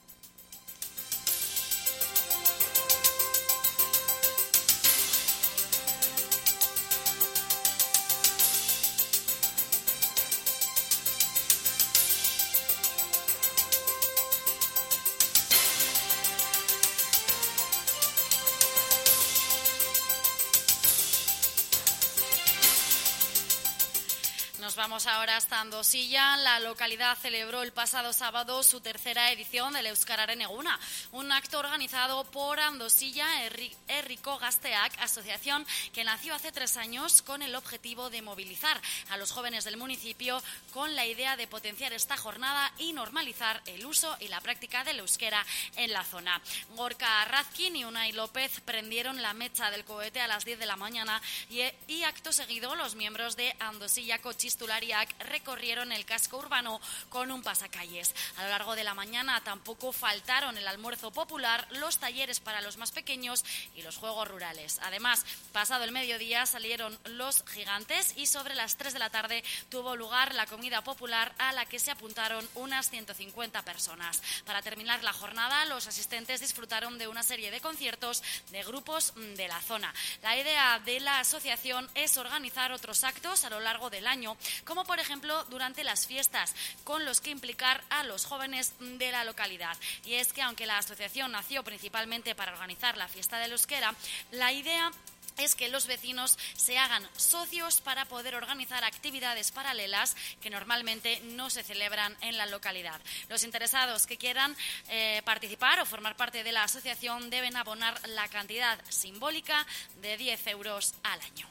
Nos vamos ahora hasta Andosilla. La localidad celebró el pasado sábado su tercera edición del Euskararen Eguna, un acto organizado por Andosilla Herriko Gazteak, asociación que nació hace tres años con el objetivo de movilizar a los jóvenes del municipio con la idea de potenciar esta jornada y normalizar el uso y la práctica del euskera en la zona. Gorka Arrazkin y Unai López prendieron la mecha del cohete a las diez de la mañana y, y acto seguido los miembros de Andosillako Txistulariak recorrieron el casco urbano con un pasacalles. A lo largo de la mañana tampoco faltaron el almuerzo popular, los talleres para los más pequeños y los juegos rurales. Además, pasado el mediodía salieron los gigantes y sobre las tres de la tarde tuvo lugar la comida popular, a la que se apuntaron unas ciento cincuenta personas. Para terminar la jornada, los asistentes disfrutaron de una serie de conciertos de grupos de la zona. La idea de la asociación es organizar otros actos a lo largo del año, como por ejemplo durante las fiestas, con los que implicar a los jóvenes de la localidad. Y es que aunque la asociación nació principalmente para organizar la fiesta del euskera, la idea es que los vecinos se hagan socios para poder organizar actividades paralelas que normalmente no se celebran en la localidad. Los interesados que quieran eh, participar o formar parte de la asociación deben abonar la cantidad simbólica de diez euros al año.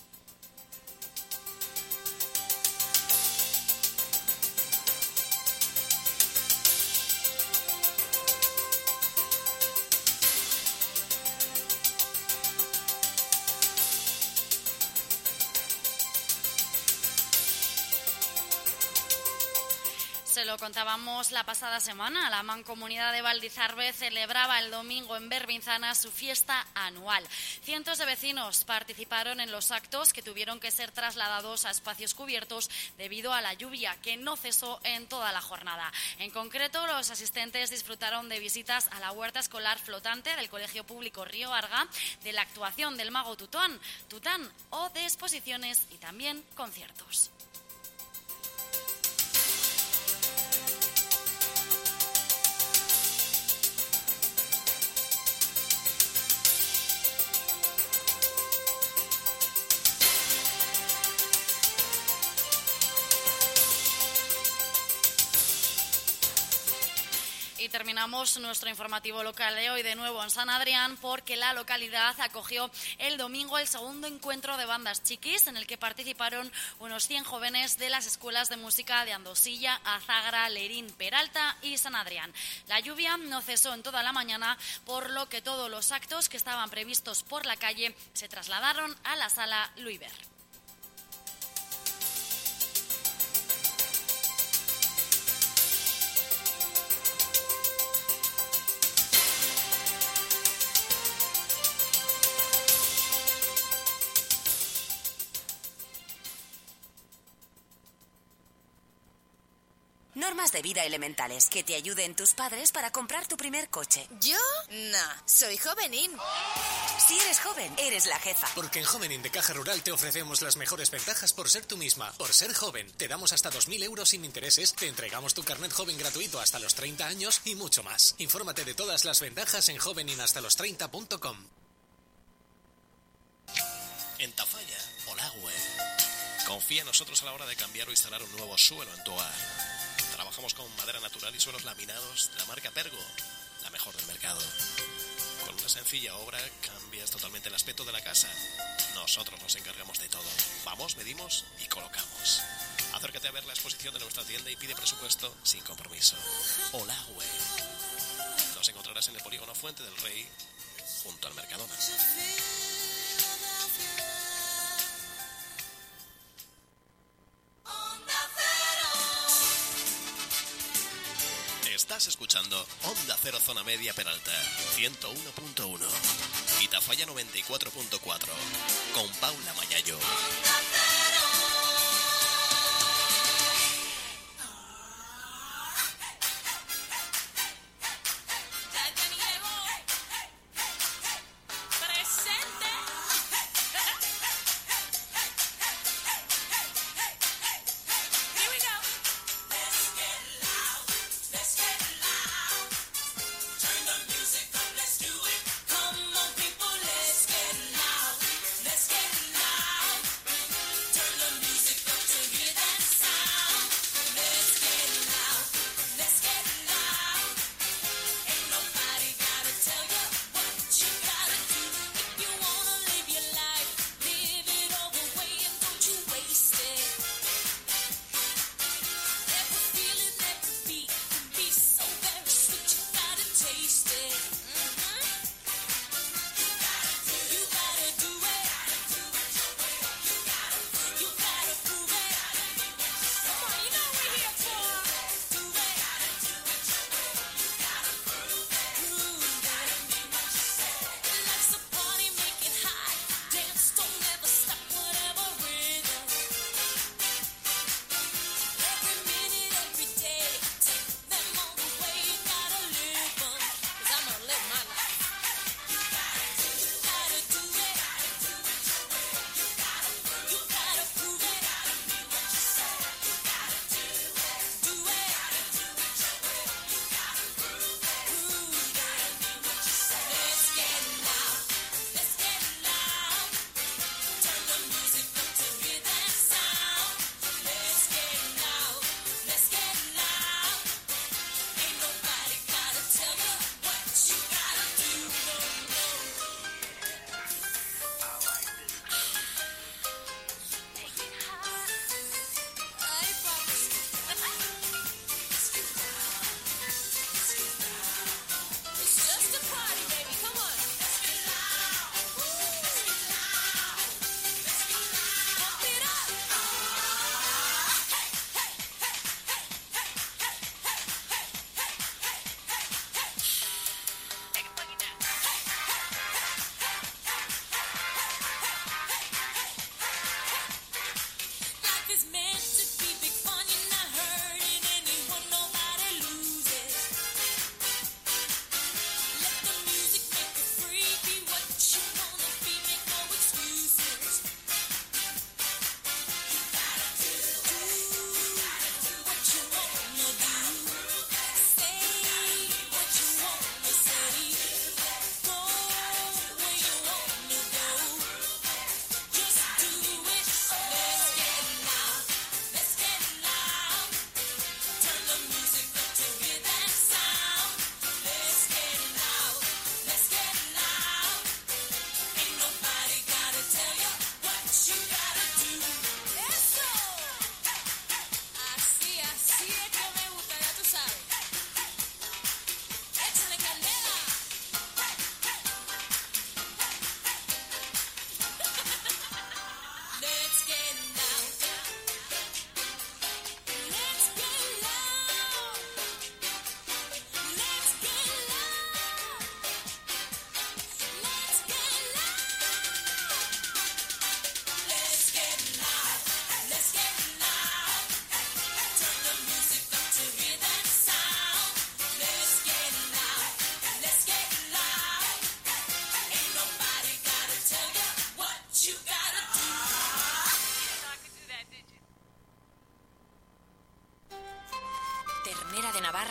Se lo contábamos la pasada semana. La Mancomunidad de Valdizarbe celebraba el domingo en Berbinzana su fiesta anual. Cientos de vecinos participaron en los actos, que tuvieron que ser trasladados a espacios cubiertos debido a la lluvia, que no cesó en toda la jornada. En concreto, los asistentes disfrutaron de visitas a la huerta escolar flotante del Colegio Público Río Arga, de la actuación del mago Tutón, Tután o de exposiciones y también conciertos. aquí terminamos nuestro informativo local de hoy, de nuevo en San Adrián, porque la localidad acogió el domingo el segundo encuentro de bandas chiquis, en el que participaron unos cien jóvenes de las escuelas de música de Andosilla, Azagra, Lerín, Peralta y San Adrián. La lluvia no cesó en toda la mañana, por lo que todos los actos que estaban previstos por la calle se trasladaron a la sala Louis Ver. Normas de vida elementales que te ayuden tus padres para comprar tu primer coche. ¿Yo? Nah, soy jovenín. Si eres joven, eres la jefa. Porque en Jovenín de Caja Rural te ofrecemos las mejores ventajas por ser tú misma. Por ser joven, te damos hasta dos mil euros sin intereses, te entregamos tu carnet joven gratuito hasta los treinta años y mucho más. Infórmate de todas las ventajas en jovenin hasta los treinta punto com. En Tafalla, Olagüe. Confía en nosotros a la hora de cambiar o instalar un nuevo suelo en tu hogar. Trabajamos con madera natural y suelos laminados de la marca Pergo, la mejor del mercado. Con una sencilla obra cambias totalmente el aspecto de la casa. Nosotros nos encargamos de todo. Vamos, medimos y colocamos. Acércate a ver la exposición de nuestra tienda y pide presupuesto sin compromiso. Olagüe. Nos encontrarás en el polígono Fuente del Rey, junto al Mercadona. Estás escuchando Onda Cero Zona Media Peralta, ciento uno punto uno. Y Tafalla noventa y cuatro punto cuatro, con Paula Mayayo.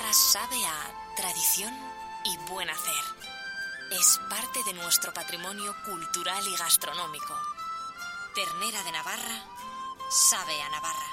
Navarra sabe a tradición y buen hacer. Es parte de nuestro patrimonio cultural y gastronómico. Ternera de Navarra sabe a Navarra.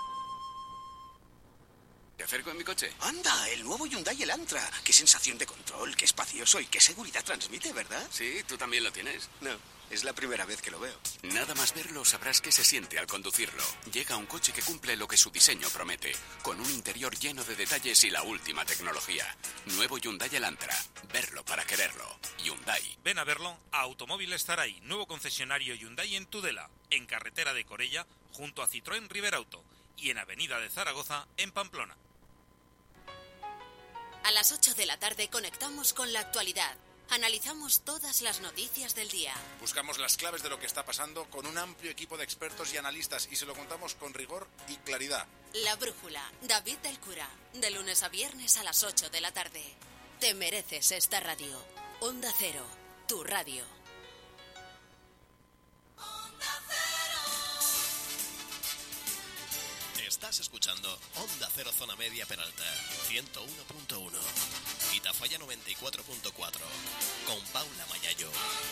¿Te acerco en mi coche? Anda, el nuevo Hyundai Elantra. Qué sensación de control, qué espacioso y qué seguridad transmite, ¿verdad? Sí, tú también lo tienes. No, es la primera vez que lo veo. Nada más verlo sabrás qué se siente al conducirlo. Llega un coche que cumple lo que su diseño promete, con un interior lleno de detalles y la última tecnología. Nuevo Hyundai Elantra. Verlo para quererlo. Hyundai. Ven a verlo a Automóviles Zaraí, nuevo concesionario Hyundai en Tudela, en carretera de Corella, junto a Citroën Riberauto, y en Avenida de Zaragoza, en Pamplona. A las ocho de la tarde conectamos con la actualidad. Analizamos todas las noticias del día. Buscamos las claves de lo que está pasando con un amplio equipo de expertos y analistas y se lo contamos con rigor y claridad. La Brújula, David del Cura, de lunes a viernes a las ocho de la tarde. Te mereces esta radio. Onda Cero, tu radio. Estás escuchando Onda Cero Zona Media Peralta, ciento uno punto uno. Y Tafalla noventa y cuatro punto cuatro. Con Paula Mayayo.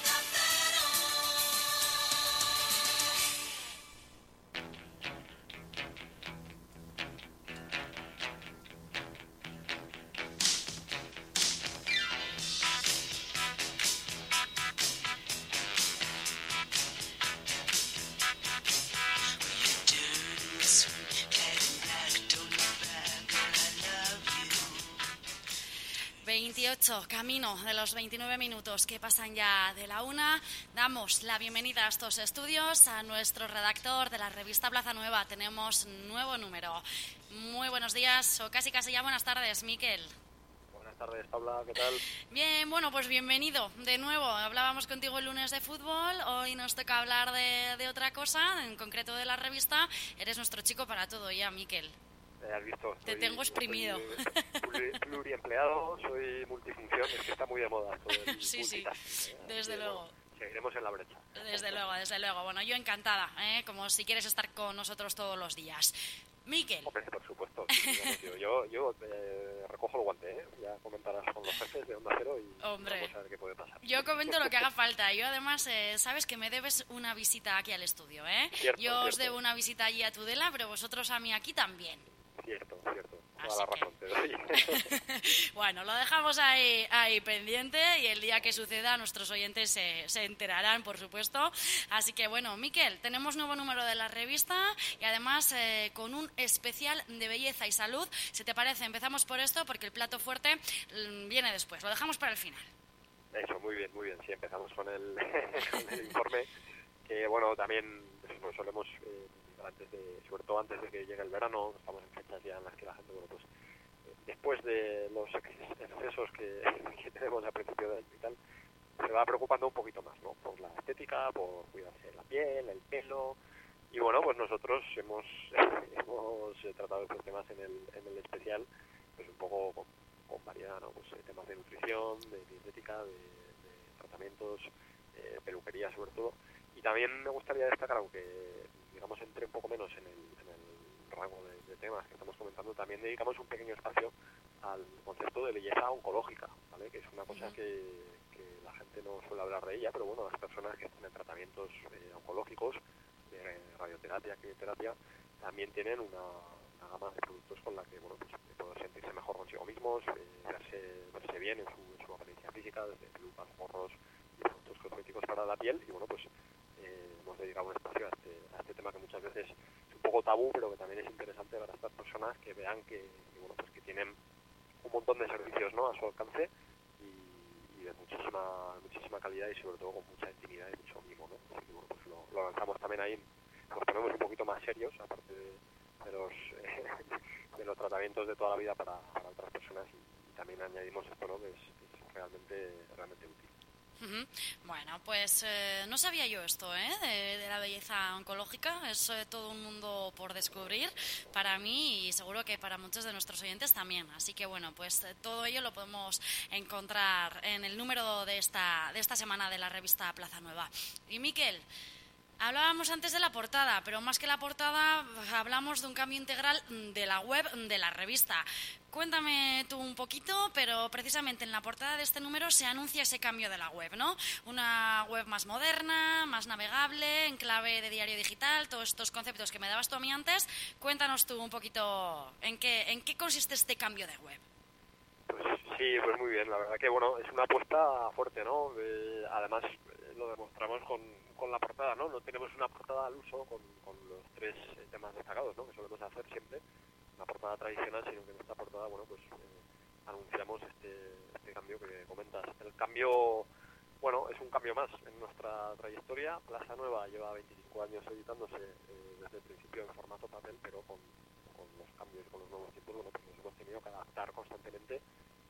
veintiocho, camino de los veintinueve minutos que pasan ya de la una. Damos la bienvenida a estos estudios a nuestro redactor de la revista Plaza Nueva. Tenemos nuevo número. Muy buenos días, o casi casi ya buenas tardes, Miquel. Buenas tardes, Paula, ¿qué tal? Bien, bueno, pues bienvenido de nuevo. Hablábamos contigo el lunes de fútbol, hoy nos toca hablar de, de otra cosa, en concreto de la revista. Eres nuestro chico para todo ya, Miquel. Eh, has visto, Te soy, tengo exprimido. Soy pluriempleado, soy multifunción, es que está muy de moda todo el Sí, sí, multitasking, ¿eh? desde Así, luego. bueno, seguiremos en la brecha. Desde luego, desde luego. Bueno, yo encantada, ¿eh? Como si quieres estar con nosotros todos los días. Miquel. Hombre, por supuesto. Sí, digamos, yo yo, yo eh, recojo el guante, ¿eh? Ya comentarás con los jefes de Onda Cero y Hombre. vamos a ver qué puede pasar. Yo comento lo que haga falta. Yo además, eh, sabes que me debes una visita aquí al estudio, ¿eh? Cierto, yo os cierto. debo una visita allí a Tudela, pero vosotros a mí aquí también. Cierto, cierto. Toda Así la que- razón te doy. Bueno, lo dejamos ahí, ahí pendiente y el día que suceda nuestros oyentes se, se enterarán, por supuesto. Así que bueno, Miquel, tenemos nuevo número de la revista y además eh, con un especial de belleza y salud. Si te parece, empezamos por esto porque el plato fuerte mm, viene después. Lo dejamos para el final. Eso, muy bien, muy bien. Sí, empezamos con el, con el informe, que bueno, también pues, solemos, eh, antes de, sobre todo antes de que llegue el verano, estamos en fechas ya en las que la gente, bueno, pues eh, después de los ex- excesos que, que tenemos a principio de año y tal, se va preocupando un poquito más, ¿no? Por la estética, por cuidarse la piel, el pelo, y bueno, pues nosotros hemos, hemos eh, tratado estos temas en el, en el especial, pues un poco con, con variedad, ¿no? Pues eh, temas de nutrición, de dietética, de, de tratamientos, eh, peluquería sobre todo, y también me gustaría destacar, aunque digamos entre un poco menos en el, en el rango de, de temas que estamos comentando, también dedicamos un pequeño espacio al concepto de belleza oncológica, ¿vale? Que es una cosa que, que la gente no suele hablar de ella, pero bueno, las personas que están en tratamientos eh, oncológicos, de radioterapia, quimioterapia, también tienen una, una gama de productos con la que, bueno, pues poder sentirse mejor consigo mismos, eh, verse, verse bien en su, en su apariencia física, desde pelucas, gorros y productos cosméticos para la piel, y bueno, pues eh, hemos dedicado un espacio a este, a este tema que muchas veces es un poco tabú, pero que también es interesante para estas personas que vean que, que, bueno, pues que tienen un montón de servicios, ¿no?, a su alcance y, y de muchísima muchísima calidad y sobre todo con mucha intimidad y mucho mimo, ¿no? Así que, bueno, pues lo, lo lanzamos también ahí, nos ponemos un poquito más serios, aparte de, de los eh, de los tratamientos de toda la vida para, para otras personas y, y también añadimos esto, ¿no?, que es, que es realmente realmente útil. Ujú. Bueno, pues eh, no sabía yo esto, ¿eh? De, de la belleza oncológica. Es eh, todo un mundo por descubrir para mí y seguro que para muchos de nuestros oyentes también. Así que bueno, pues eh, todo ello lo podemos encontrar en el número de esta, de esta semana de la revista Plaza Nueva. Y Miquel, Hablábamos antes de la portada, pero más que la portada hablamos de un cambio integral de la web de la revista. Cuéntame tú un poquito, pero precisamente en la portada de este número se anuncia ese cambio de la web, ¿no? Una web más moderna, más navegable, en clave de diario digital, todos estos conceptos que me dabas tú a mí antes. Cuéntanos tú un poquito en qué, en qué consiste este cambio de web. Pues sí, pues muy bien. La verdad que, bueno, es una apuesta fuerte, ¿no? Eh, además, eh, lo demostramos con, con la portada, ¿no? No tenemos una portada al uso con, con los tres eh, temas destacados, ¿no? Que solemos hacer siempre. Una portada tradicional, sino que en esta portada, bueno, pues eh, anunciamos este, este cambio que comentas. El cambio, bueno, es un cambio más en nuestra trayectoria. Plaza Nueva lleva veinticinco años editándose eh, desde el principio en formato papel, pero con, con los cambios, con los nuevos tiempos, bueno, pues nos hemos tenido que adaptar constantemente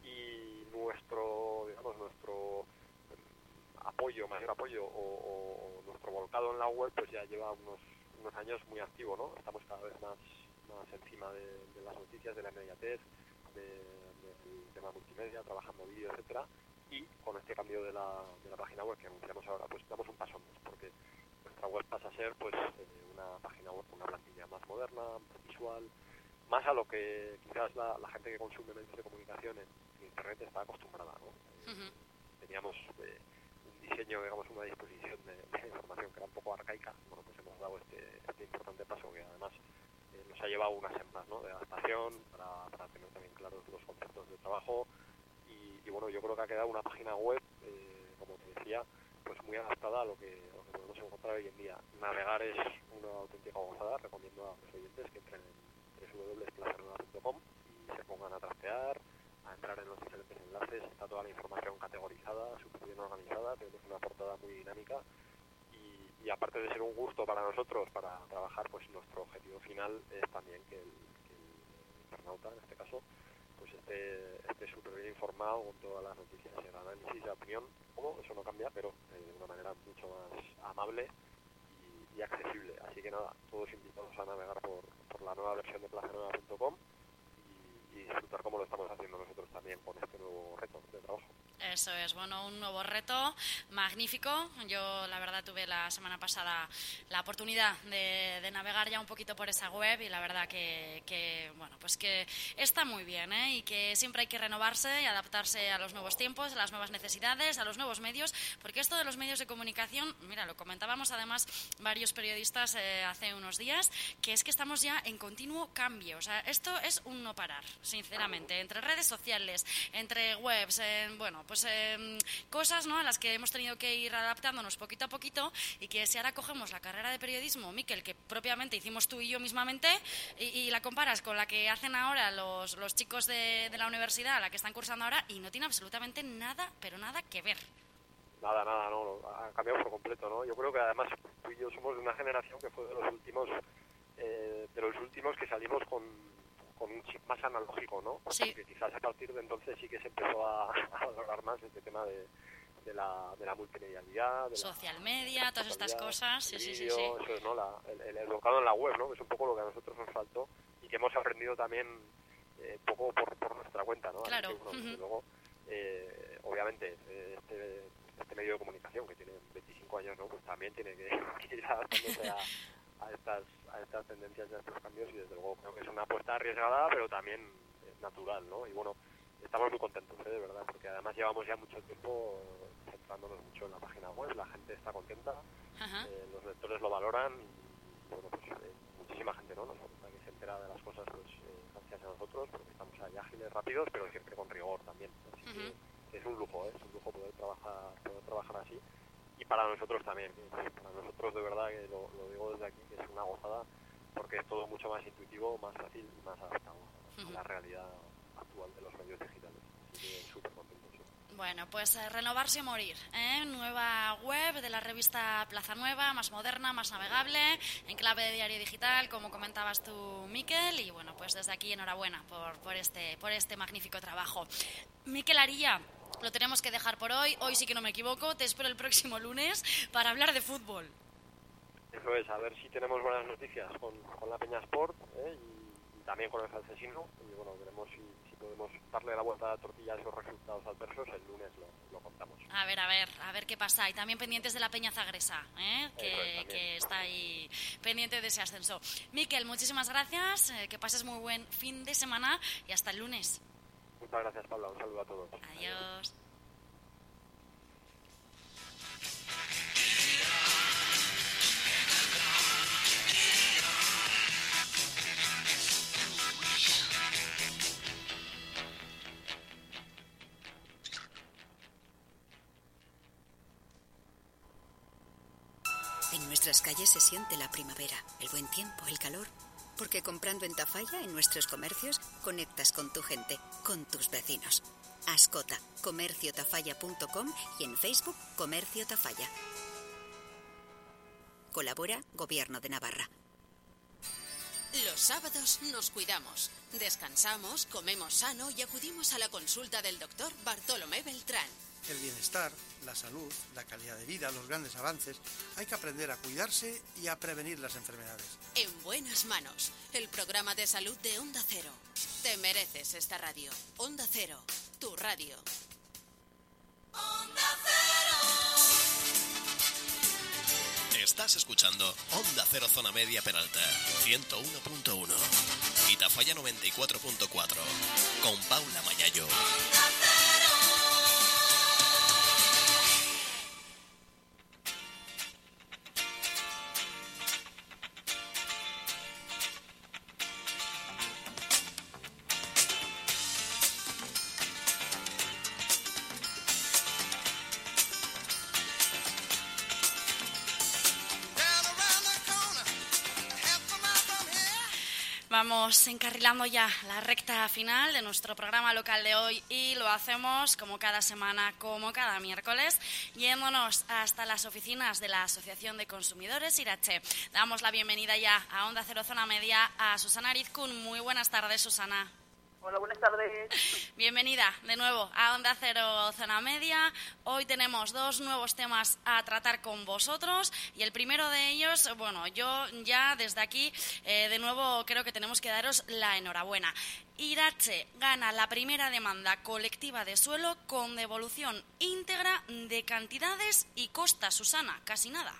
y nuestro, digamos, nuestro eh, apoyo, mayor apoyo o, o, o nuestro volcado en la web, pues ya lleva unos, unos años muy activo, ¿no? Estamos cada vez más más encima de, de las noticias, de la inmediatez, de, de, del tema multimedia, trabajando vídeo, etcétera, y con este cambio de la, de la página web que anunciamos ahora, pues damos un paso más, porque nuestra web pasa a ser pues eh, una página web con una plantilla más moderna, más visual, más a lo que quizás la, la gente que consume medios de comunicación en, en internet está acostumbrada, ¿no? Uh-huh. Teníamos eh, un diseño, digamos, una disposición de, de información que era un poco arcaica. Bueno, pues hemos dado este, este importante paso que además nos ha llevado unas semanas, ¿no?, de adaptación para, para tener también claros los conceptos de trabajo y, y bueno, yo creo que ha quedado una página web, eh, como te decía, pues muy adaptada a lo que, lo que podemos encontrar hoy en día. Navegar es una auténtica gozada. Recomiendo a los oyentes que entren en doble u doble u doble u punto plaza nueva punto com y se pongan a trastear, a entrar en los diferentes enlaces. Está toda la información categorizada, súper bien organizada, tenemos una portada muy dinámica. Y aparte de ser un gusto para nosotros para trabajar, pues nuestro objetivo final es también que el, que el internauta, en este caso, pues esté, esté súper bien informado con todas las noticias, el análisis, la opinión, como eso no cambia, pero eh, de una manera mucho más amable y, y accesible. Así que nada, todos invitados a navegar por, por la nueva versión de plaza nueva punto com y, y disfrutar como lo estamos haciendo nosotros también con este nuevo reto de trabajo. Eso es, bueno, un nuevo reto magnífico. Yo, la verdad, tuve la semana pasada la oportunidad de, de navegar ya un poquito por esa web y la verdad que, que, bueno, pues que está muy bien, ¿eh? Y que siempre hay que renovarse y adaptarse a los nuevos tiempos, a las nuevas necesidades, a los nuevos medios, porque esto de los medios de comunicación, mira, lo comentábamos además varios periodistas eh, hace unos días, que es que estamos ya en continuo cambio. O sea, esto es un no parar, sinceramente, entre redes sociales, entre webs, eh, bueno, pues eh, cosas, ¿no?, a las que hemos tenido que ir adaptándonos poquito a poquito y que si ahora cogemos la carrera de periodismo, Miquel, que propiamente hicimos tú y yo mismamente y, y la comparas con la que hacen ahora los, los chicos de, de la universidad, la que están cursando ahora, y no tiene absolutamente nada, pero nada que ver. Nada, nada, no, ha cambiado por completo, ¿no? Yo creo que además tú y yo somos de una generación que fue de los últimos, eh, de los últimos que salimos con con un chip más analógico, ¿no? Porque sí. Quizás a partir de entonces sí que se empezó a, a valorar más este tema de, de, la, de la multimedialidad, de social la, media, todas estas cosas, sí, vídeo, sí, sí, sí. Eso es, ¿no? La, el, el educado en la web, ¿no? Que es un poco lo que a nosotros nos faltó y que hemos aprendido también eh, poco por, por nuestra cuenta, ¿no? Claro. Que, bueno, uh-huh. Luego, eh, obviamente, este, este medio de comunicación que tiene veinticinco años, ¿no? Pues también tiene que, que ir adaptándose a a estas a estas tendencias y a estos cambios y desde luego creo que es una apuesta arriesgada pero también es natural, ¿no? Y bueno, estamos muy contentos, ¿eh? De verdad, porque además llevamos ya mucho tiempo centrándonos mucho en la página web, la gente está contenta, eh, los lectores lo valoran y bueno, pues eh, muchísima gente, ¿no? Nos gusta que se entera de las cosas pues eh, gracias a nosotros, porque estamos ahí ágiles, rápidos, pero siempre con rigor también, así uh-huh. que es un lujo, ¿eh? Es un lujo poder trabajar poder trabajar así. Y para nosotros también, para nosotros de verdad que lo, lo digo desde aquí, que es una gozada, porque es todo mucho más intuitivo, más fácil y más adaptado uh-huh. a la realidad actual de los medios digitales. Así que súper contentos. ¿Sí? Bueno, pues eh, renovarse o morir, ¿eh? Nueva web de la revista Plaza Nueva, más moderna, más navegable, en clave de diario digital, como comentabas tú, Miquel, y bueno, pues desde aquí enhorabuena por, por, este, por este magnífico trabajo. Miquel Arilla, lo tenemos que dejar por hoy. Hoy sí que no me equivoco. Te espero el próximo lunes para hablar de fútbol. Eso es, a ver si tenemos buenas noticias con, con la Peña Sport, ¿eh? y, y también con el Falcesino. Y bueno, veremos si, si podemos darle la vuelta a la tortilla a esos resultados adversos, el lunes lo, lo contamos. A ver, a ver, a ver qué pasa. Y también pendientes de la Peña Zagresa, ¿eh? que, es, que está ahí pendiente de ese ascenso. Miquel, muchísimas gracias, eh, que pases muy buen fin de semana y hasta el lunes. Muchas gracias, Paula. Un saludo a todos. Adiós. En nuestras calles se siente la primavera, el buen tiempo, el calor. Porque comprando en Tafalla, en nuestros comercios, conectas con tu gente, con tus vecinos. Ascota, comercio tafalla punto com y en Facebook, Comercio Tafalla. Colabora Gobierno de Navarra. Los sábados nos cuidamos, descansamos, comemos sano y acudimos a la consulta del doctor Bartolomé Beltrán. El bienestar, la salud, la calidad de vida, los grandes avances, hay que aprender a cuidarse y a prevenir las enfermedades. En buenas manos, el programa de salud de Onda Cero. Te mereces esta radio. Onda Cero, tu radio. Onda Cero. Estás escuchando Onda Cero Zona Media Peralta, ciento uno punto uno. Y Tafalla noventa y cuatro punto cuatro. Con Paula Mayayo. Onda Cero. Vamos encarrilando ya la recta final de nuestro programa local de hoy y lo hacemos como cada semana, como cada miércoles, yéndonos hasta las oficinas de la Asociación de Consumidores Irache. Damos la bienvenida ya a Onda Cero Zona Media a Susana Arizkun. Muy buenas tardes, Susana. Hola, buenas tardes. Bienvenida de nuevo a Onda Cero Zona Media. Hoy tenemos dos nuevos temas a tratar con vosotros y el primero de ellos, bueno, yo ya desde aquí eh, de nuevo creo que tenemos que daros la enhorabuena. Irache gana la primera demanda colectiva de suelo con devolución íntegra de cantidades y costas, Susana, casi nada.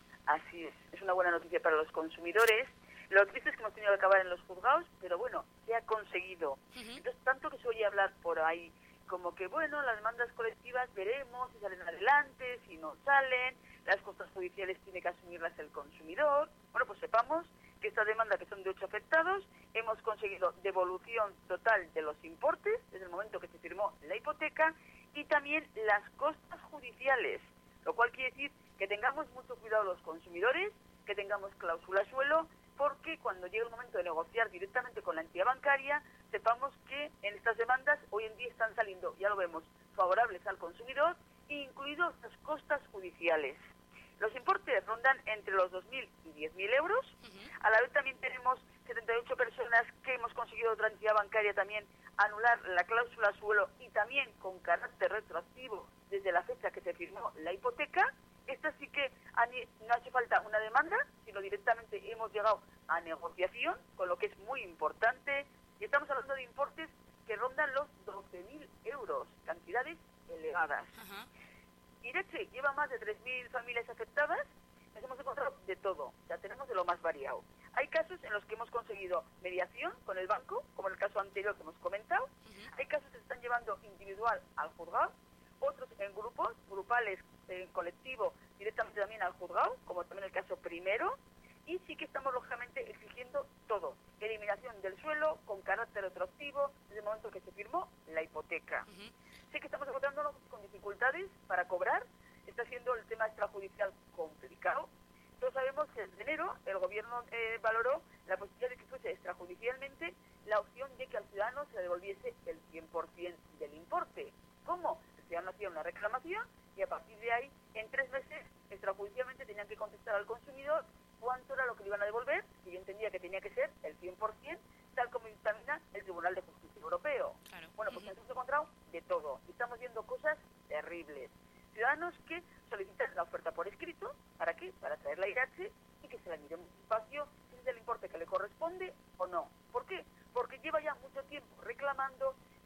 Así es, es una buena noticia para los consumidores. Lo triste es que hemos tenido que acabar en los juzgados, pero bueno, se ha conseguido. Uh-huh. Entonces, tanto que se oye hablar por ahí, como que, bueno, las demandas colectivas veremos si salen adelante, si no salen, las costas judiciales tiene que asumirlas el consumidor. Bueno, pues sepamos que esta demanda, que son de ocho afectados, hemos conseguido devolución total de los importes desde el momento que se firmó la hipoteca y también las costas judiciales, lo cual quiere decir que tengamos mucho cuidado los consumidores, que tengamos cláusula suelo, porque cuando llegue el momento de negociar directamente con la entidad bancaria, sepamos que en estas demandas hoy en día están saliendo, ya lo vemos, favorables al consumidor, incluidos las costas judiciales. Los importes rondan entre los dos mil y diez mil euros. Uh-huh. A la vez también tenemos setenta y ocho personas que hemos conseguido otra entidad bancaria también anular la cláusula suelo y también con carácter retroactivo desde la fecha que se firmó la hipoteca. Esta sí que no ha hecho falta una demanda, sino directamente hemos llegado a negociación, con lo que es muy importante. Y estamos hablando de importes que rondan los doce mil euros, cantidades elevadas. Uh-huh. Irache lleva más de tres mil familias afectadas, nos hemos encontrado de todo, ya tenemos de lo más variado. Hay casos en los que hemos conseguido mediación con el banco, como en el caso anterior que hemos comentado. Uh-huh. Hay casos que se están llevando individual al juzgado, otros en grupos, grupales, en colectivo, directamente también al juzgado, como también el caso primero, y sí que estamos lógicamente exigiendo todo, eliminación del suelo con carácter retroactivo desde el momento que se firmó la hipoteca. Uh-huh. Sí que estamos encontrándonos con dificultades para cobrar, está siendo el tema extrajudicial complicado. Todos sabemos que desde enero el gobierno eh, valoró la posibilidad de que fuese extrajudicialmente la opción de que al ciudadano se le devolviese el cien por ciento del importe. ¿Cómo? El ciudadano hacía una reclamación y a partir de ahí, en tres meses, extrajudicialmente tenían que contestar al consumidor cuánto era lo que le iban a devolver, y yo entendía que tenía que ser el cien por ciento, tal como dictamina el Tribunal de Justicia Europeo. Claro. Bueno, pues uh-huh. nos hemos encontrado de todo, y estamos viendo cosas terribles. Ciudadanos que solicitan la oferta por escrito, ¿para qué? Para traer la Irache y que se la miremos despacio, si es el importe que le corresponde o no. ¿Por qué? Porque lleva ya mucho tiempo reclamando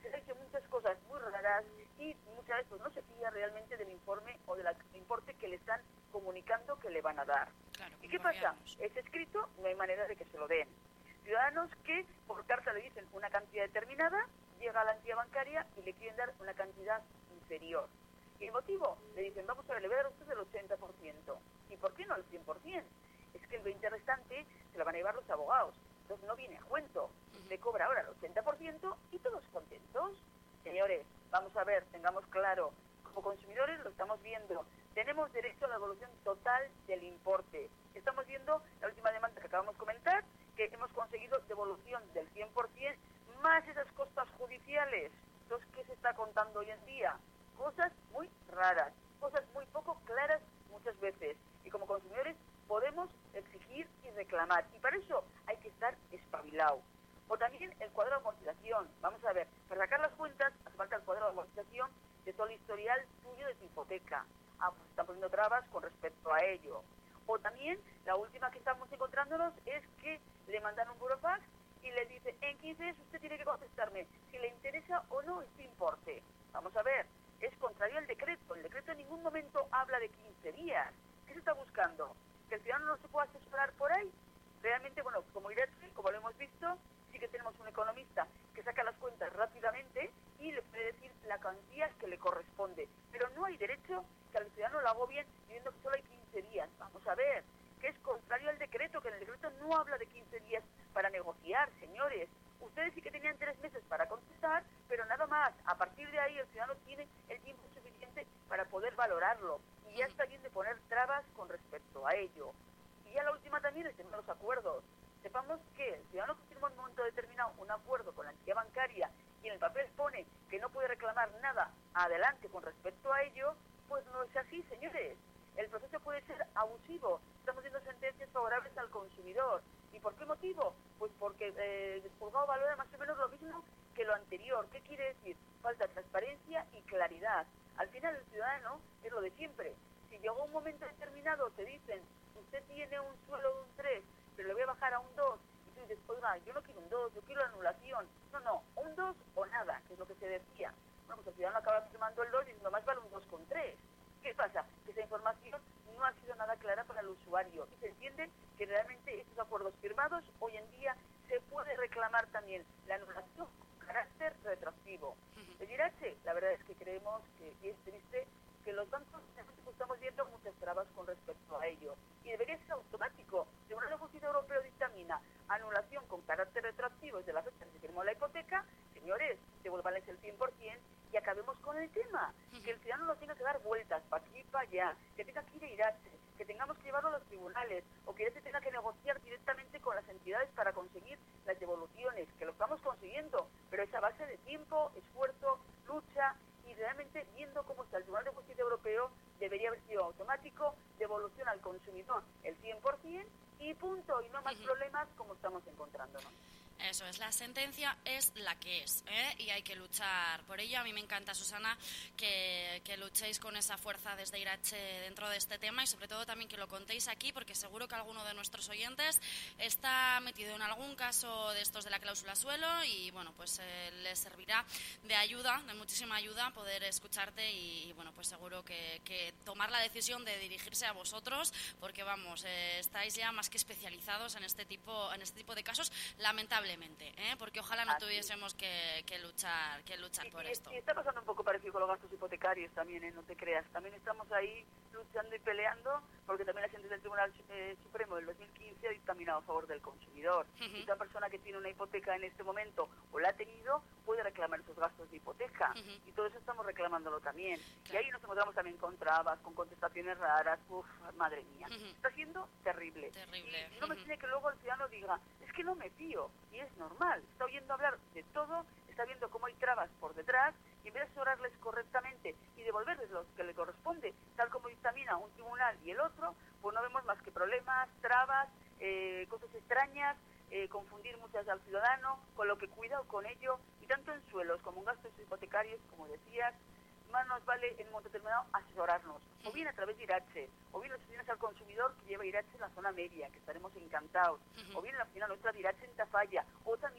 se han hecho muchas cosas muy raras y muchas veces no se fía realmente del informe o del importe que le están comunicando que le van a dar. Claro, ¿Y qué pasa? Es escrito, no hay manera de que se lo den. Ciudadanos que por carta le dicen una cantidad determinada, llega a la entidad bancaria y le quieren dar una cantidad inferior. ¿Y el motivo? Le dicen, vamos a ver, le voy a dar a usted el ochenta por ciento. ¿Y por qué no el cien por ciento? Es que el veinte por ciento restante se lo van a llevar los abogados. Entonces no viene a cuento. Le cobra ahora el ochenta por ciento y todos contentos. Señores, vamos a ver, tengamos claro, como consumidores lo estamos viendo. Tenemos derecho a la devolución total del importe. Estamos viendo la última demanda que acabamos de comentar, que hemos conseguido devolución del cien por ciento, más esas costas judiciales. Entonces, ¿qué se está contando hoy en día? Cosas muy raras, cosas muy poco claras muchas veces. Y como consumidores podemos exigir y reclamar. Y para eso hay que estar espabilado. O también el cuadro de amortización. Vamos a ver, para sacar las cuentas hace falta el cuadro de amortización de todo el historial tuyo de tu hipoteca. Ah, pues están poniendo trabas con respecto a ello. O también, la última que estamos encontrándonos es que le mandan un burofax y le dice, en quince días usted tiene que contestarme si le interesa o no este importe. Vamos a ver, es contrario al decreto. El decreto en ningún momento habla de quince días. ¿Qué se está buscando? ¿Que el ciudadano no se pueda asesorar por ahí? Realmente, bueno, como Irache, como lo hemos visto, sí que tenemos un economista que saca las cuentas rápidamente y le puede decir la cantidad que le corresponde. Pero no hay derecho que al ciudadano lo hago bien diciendo que solo hay quince días. Vamos a ver, que es contrario al decreto, que en el decreto no habla de quince días para negociar, señores. Ustedes sí que tenían tres meses para contestar, pero nada más. A partir de ahí el ciudadano tiene el tiempo suficiente para poder valorarlo. Y ya está bien de poner trabas con respecto a ello. Y ya la última también es de los acuerdos. Sepamos que el ciudadano que firma en un momento determinado un acuerdo con la entidad bancaria y en el papel pone que no puede reclamar nada adelante con respecto a ello, pues no es así, señores. El proceso puede ser abusivo. Estamos viendo sentencias favorables al consumidor. ¿Y por qué motivo? Pues porque eh, el juzgado valora más o menos lo mismo que lo anterior. ¿Qué quiere decir? Falta transparencia y claridad. Al final el ciudadano es lo de siempre. Si llegó un momento determinado, te dicen, usted tiene un suelo de un tres, pero le voy a bajar a un dos, y tú dices, oiga, yo no quiero un dos, yo quiero la anulación. No, no, un dos o nada, que es lo que se decía. Bueno, pues el ciudadano acaba firmando el dos y diciendo, más vale un dos con tres. ¿Qué pasa? Que esa información no ha sido nada clara para el usuario. Y se entiende que realmente estos acuerdos firmados, hoy en día, se puede reclamar también la anulación con carácter retroactivo. De Irache, la verdad es que creemos que, y es triste, que los bancos estamos viendo muchas trabas con respecto a ello. Y debería ser automático. Si un Justicia Europeo dictamina anulación con carácter retroactivo desde la fecha en que se firmó la hipoteca, señores, devuélvanles el cien por ciento y acabemos con el tema. Que el ciudadano no tenga que dar vueltas para aquí y para allá, que tenga que ir a Irache, que tengamos que llevarlo a los tribunales, o que Irache tenga que negociar directamente con las entidades para conseguir las devoluciones, que lo estamos consiguiendo, pero es a base de tiempo, esfuerzo, lucha, y realmente viendo cómo está el Tribunal de Justicia Europeo, debería haber sido automático, devolución al consumidor el cien por ciento y punto, y no más problemas como estamos encontrándonos. Eso es, la sentencia es la que es, ¿eh? Y hay que luchar por ello. A mí me encanta, Susana, que, que luchéis con esa fuerza desde Irache dentro de este tema y sobre todo también que lo contéis aquí, porque seguro que alguno de nuestros oyentes está metido en algún caso de estos de la cláusula suelo y bueno, pues eh, les servirá de ayuda, de muchísima ayuda poder escucharte y, y bueno, pues seguro que, que tomar la decisión de dirigirse a vosotros, porque vamos, eh, estáis ya más que especializados en este tipo, en este tipo de casos, lamentablemente. ¿eh? Porque ojalá no Así tuviésemos que, que luchar que luchar y, por y, esto. Y está pasando un poco parecido con los gastos hipotecarios también, ¿eh? No te creas. También estamos ahí luchando y peleando porque también la sentencia del Tribunal eh, Supremo del dos mil quince ha dictaminado a favor del consumidor. Uh-huh. Y toda persona que tiene una hipoteca en este momento o la ha tenido puede reclamar esos gastos de hipoteca. Uh-huh. Y todo eso estamos reclamándolo también. Claro. Y ahí nos encontramos también con trabas, con contestaciones raras. Uf, madre mía. Uh-huh. Está siendo terrible. Terrible. Y no me uh-huh. tiene que luego el ciudadano diga, es que no me fío. Y es normal. Está oyendo hablar de todo, está viendo cómo hay trabas por detrás y en vez de asesorarles correctamente y devolverles lo que le corresponde, tal como dictamina un tribunal y el otro, pues no vemos más que problemas, trabas, eh, cosas extrañas, eh, confundir muchas al ciudadano, con lo que cuidado con ello, y tanto en suelos como en gastos hipotecarios, como decías, más nos vale en un momento determinado asesorarnos, o bien a través de Irache, o bien las oficinas al consumidor que lleva Irache en la zona media, que estaremos encantados, uh-huh. o bien en la oficina nuestra de Irache en Tafalla, o también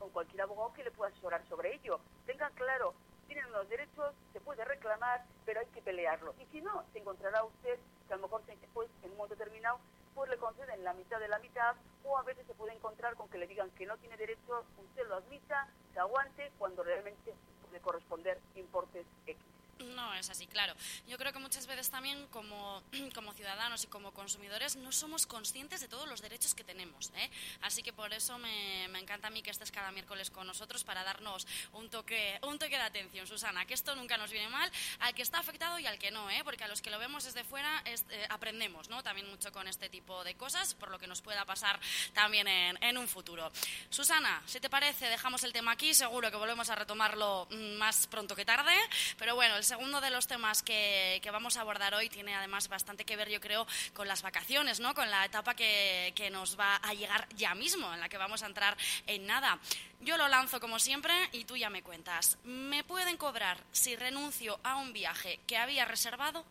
con cualquier abogado que le pueda asesorar sobre ello. Tengan claro, tienen unos derechos, se puede reclamar, pero hay que pelearlo. Y si no, se encontrará usted que a lo mejor pues, en un momento determinado pues le conceden la mitad de la mitad, o a veces se puede encontrar con que le digan que no tiene derecho, usted lo admita, se aguante, cuando realmente puede corresponder importes X. No es así, claro. Yo creo que muchas veces también como, como ciudadanos y como consumidores no somos conscientes de todos los derechos que tenemos, ¿eh? Así que por eso me, me encanta a mí que estés cada miércoles con nosotros para darnos un toque, un toque de atención, Susana, que esto nunca nos viene mal al que está afectado y al que no, ¿eh? Porque a los que lo vemos desde fuera es, eh, aprendemos, ¿no? También mucho con este tipo de cosas, por lo que nos pueda pasar también en, en un futuro. Susana, si te parece, dejamos el tema aquí, seguro que volvemos a retomarlo más pronto que tarde, pero bueno, el segundo de los temas que, que vamos a abordar hoy tiene además bastante que ver, yo creo, con las vacaciones, ¿no? Con la etapa que, que nos va a llegar ya mismo, en la que vamos a entrar en nada. Yo lo lanzo como siempre y tú ya me cuentas. ¿Me pueden cobrar si renuncio a un viaje que había reservado?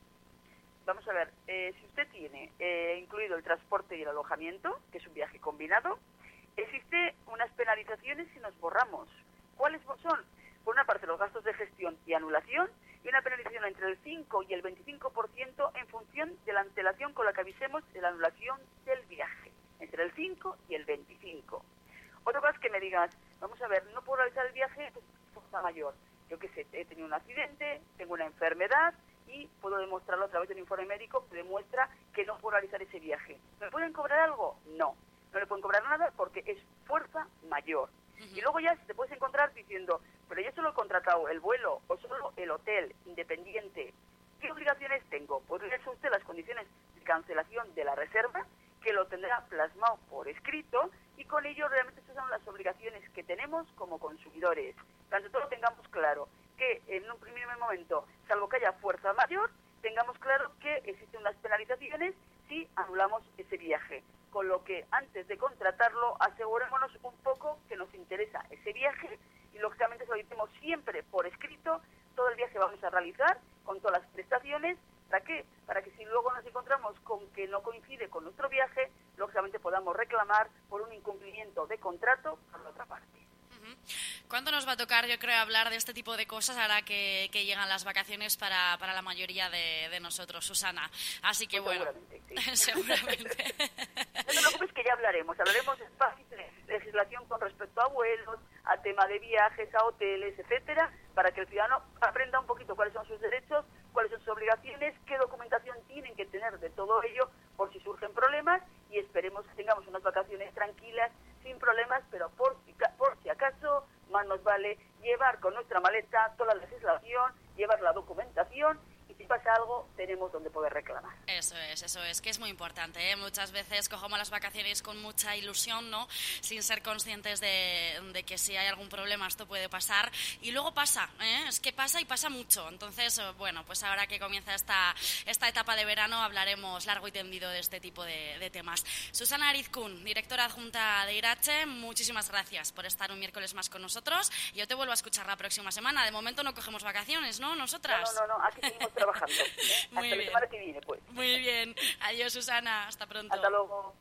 Vamos a ver, eh, si usted tiene eh, incluido el transporte y el alojamiento, que es un viaje combinado, existe unas penalizaciones si nos borramos. ¿Cuáles son? Por una parte, los gastos de gestión y anulación, y una penalización entre el cinco y el veinticinco por ciento en función de la antelación con la que avisemos de la anulación del viaje, entre el cinco y el veinticinco. Otra cosa es que me digas, vamos a ver, no puedo realizar el viaje, pues fuerza mayor. Yo qué sé, he tenido un accidente, tengo una enfermedad y puedo demostrarlo a través de un informe médico que demuestra que no puedo realizar ese viaje. ¿Me pueden cobrar algo? No, no le pueden cobrar nada porque es fuerza mayor. Y luego ya te puedes encontrar diciendo, pero yo solo he contratado el vuelo o solo el hotel independiente. ¿Qué obligaciones tengo? Pues leerse usted las condiciones de cancelación de la reserva, que lo tendrá plasmado por escrito, y con ello realmente estas son las obligaciones que tenemos como consumidores. Tanto todo tengamos claro que en un primer momento, salvo que haya fuerza mayor, tengamos claro que existen unas penalizaciones si anulamos ese viaje. Con lo que antes de contratarlo, asegurémonos un poco que nos interesa ese viaje y lógicamente se lo decimos siempre por escrito, todo el viaje vamos a realizar con todas las prestaciones. ¿Para qué? Para que si luego nos encontramos con que no coincide con nuestro viaje, lógicamente podamos reclamar por un incumplimiento de contrato por la otra parte. ¿Cuándo nos va a tocar, yo creo, hablar de este tipo de cosas ahora que, que llegan las vacaciones para, para la mayoría de, de nosotros, Susana? Así que Pues bueno, seguramente, sí. seguramente. No te preocupes que ya hablaremos, hablaremos de legislación con respecto a vuelos, a tema de viajes, a hoteles, etcétera, para que el ciudadano aprenda un poquito cuáles son sus derechos, cuáles son sus obligaciones, qué documentación tienen que tener de todo ello por si surgen problemas, y esperemos que tengamos unas vacaciones tranquilas, sin problemas, pero por si, por si acaso más nos vale llevar con nuestra maleta toda la legislación, llevar la documentación, y si pasa algo tenemos donde poder reclamar. Eso es, eso es, que es muy importante, ¿eh? Muchas veces cogemos las vacaciones con mucha ilusión, ¿no? Sin ser conscientes de, de que si hay algún problema esto puede pasar, y luego pasa, ¿eh? Es que pasa y pasa mucho. Entonces, bueno, pues ahora que comienza esta, esta etapa de verano hablaremos largo y tendido de este tipo de, de temas. Susana Arizkun, directora adjunta de Irache, muchísimas gracias por estar un miércoles más con nosotros. Yo te vuelvo a escuchar la próxima semana. De momento no cogemos vacaciones, ¿no? Nosotras. No, no, no, aquí seguimos trabajando. ¿eh? Muy Hasta bien. la semana que viene, pues. Muy bien. Adiós, Susana. Hasta pronto. Hasta luego.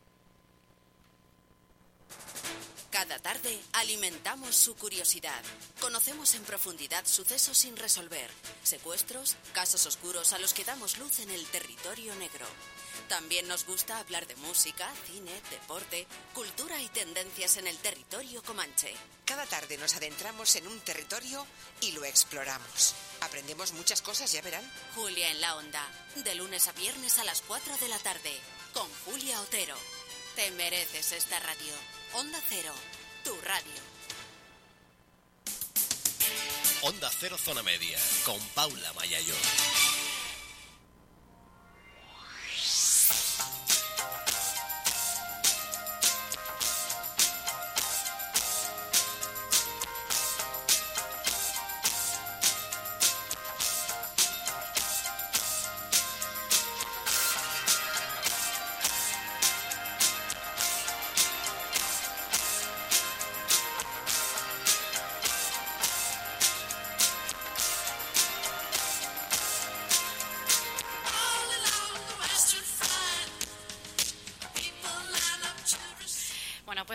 Cada tarde alimentamos su curiosidad. Conocemos en profundidad sucesos sin resolver, secuestros, casos oscuros a los que damos luz en el territorio negro. También nos gusta hablar de música, cine, deporte, cultura y tendencias en el territorio comanche. Cada tarde nos adentramos en un territorio y lo exploramos. Aprendemos muchas cosas, ya verán. Julia en la Onda, de lunes a viernes a las cuatro de la tarde, con Julia Otero. Te mereces esta radio. Onda Cero, tu radio. Onda Cero Zona Media, con Paula Mayayo.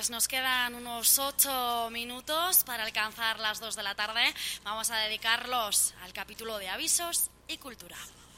Pues nos quedan unos ocho minutos para alcanzar las dos de la tarde. Vamos a dedicarlos al capítulo de avisos y cultura.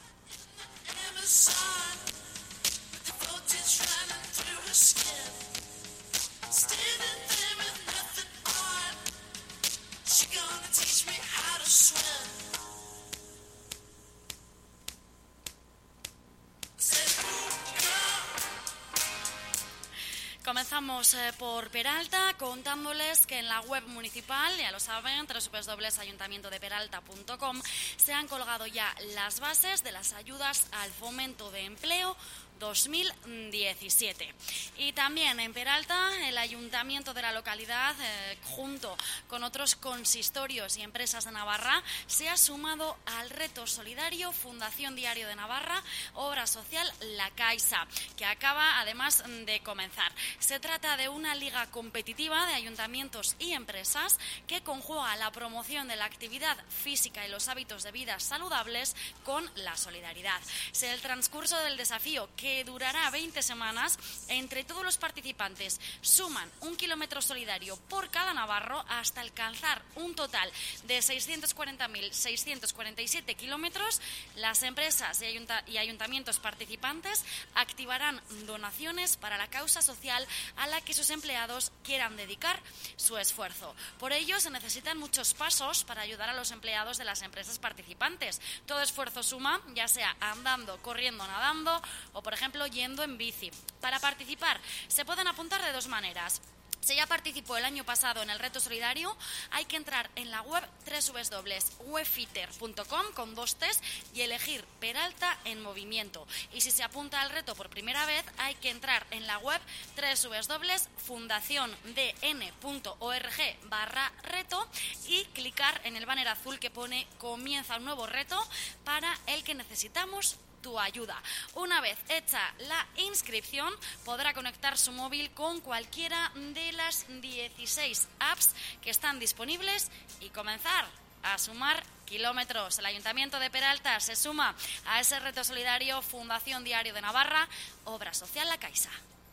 Comenzamos eh, por Peralta, contándoles que en la web municipal, ya lo saben, doble u doble u doble u punto ayuntamiento de peralta punto com, se han colgado ya las bases de las ayudas al fomento de empleo dos mil diecisiete. Y también en Peralta, el ayuntamiento de la localidad, eh, junto con otros consistorios y empresas de Navarra, se ha sumado al reto solidario Fundación Diario de Navarra, obra social La Caixa, que acaba además de comenzar. Se trata de una liga competitiva de ayuntamientos y empresas que conjuga la promoción de la actividad física y los hábitos de vida saludables con la solidaridad. En el transcurso del desafío, que que durará veinte semanas, entre todos los participantes suman un kilómetro solidario por cada navarro hasta alcanzar un total de seiscientos cuarenta mil seiscientos cuarenta y siete kilómetros. Las empresas y, ayunta- y ayuntamientos participantes activarán donaciones para la causa social a la que sus empleados quieran dedicar su esfuerzo. Por ello, se necesitan muchos pasos para ayudar a los empleados de las empresas participantes. Todo esfuerzo suma, ya sea andando, corriendo, nadando o, por ejemplo, yendo en bici. Para participar, se pueden apuntar de dos maneras. Si ya participó el año pasado en el reto solidario, hay que entrar en la web doble u doble u doble u punto wefiter punto com con dos T's y elegir Peralta en movimiento. Y si se apunta al reto por primera vez, hay que entrar en la web doble u doble u doble u punto fundaciondn punto org barra reto y clicar en el banner azul que pone Comienza un nuevo reto, para el que necesitamos tu ayuda. Una vez hecha la inscripción, podrá conectar su móvil con cualquiera de las dieciséis apps que están disponibles y comenzar a sumar kilómetros. El Ayuntamiento de Peralta se suma a ese reto solidario Fundación Diario de Navarra, obra social La Caixa.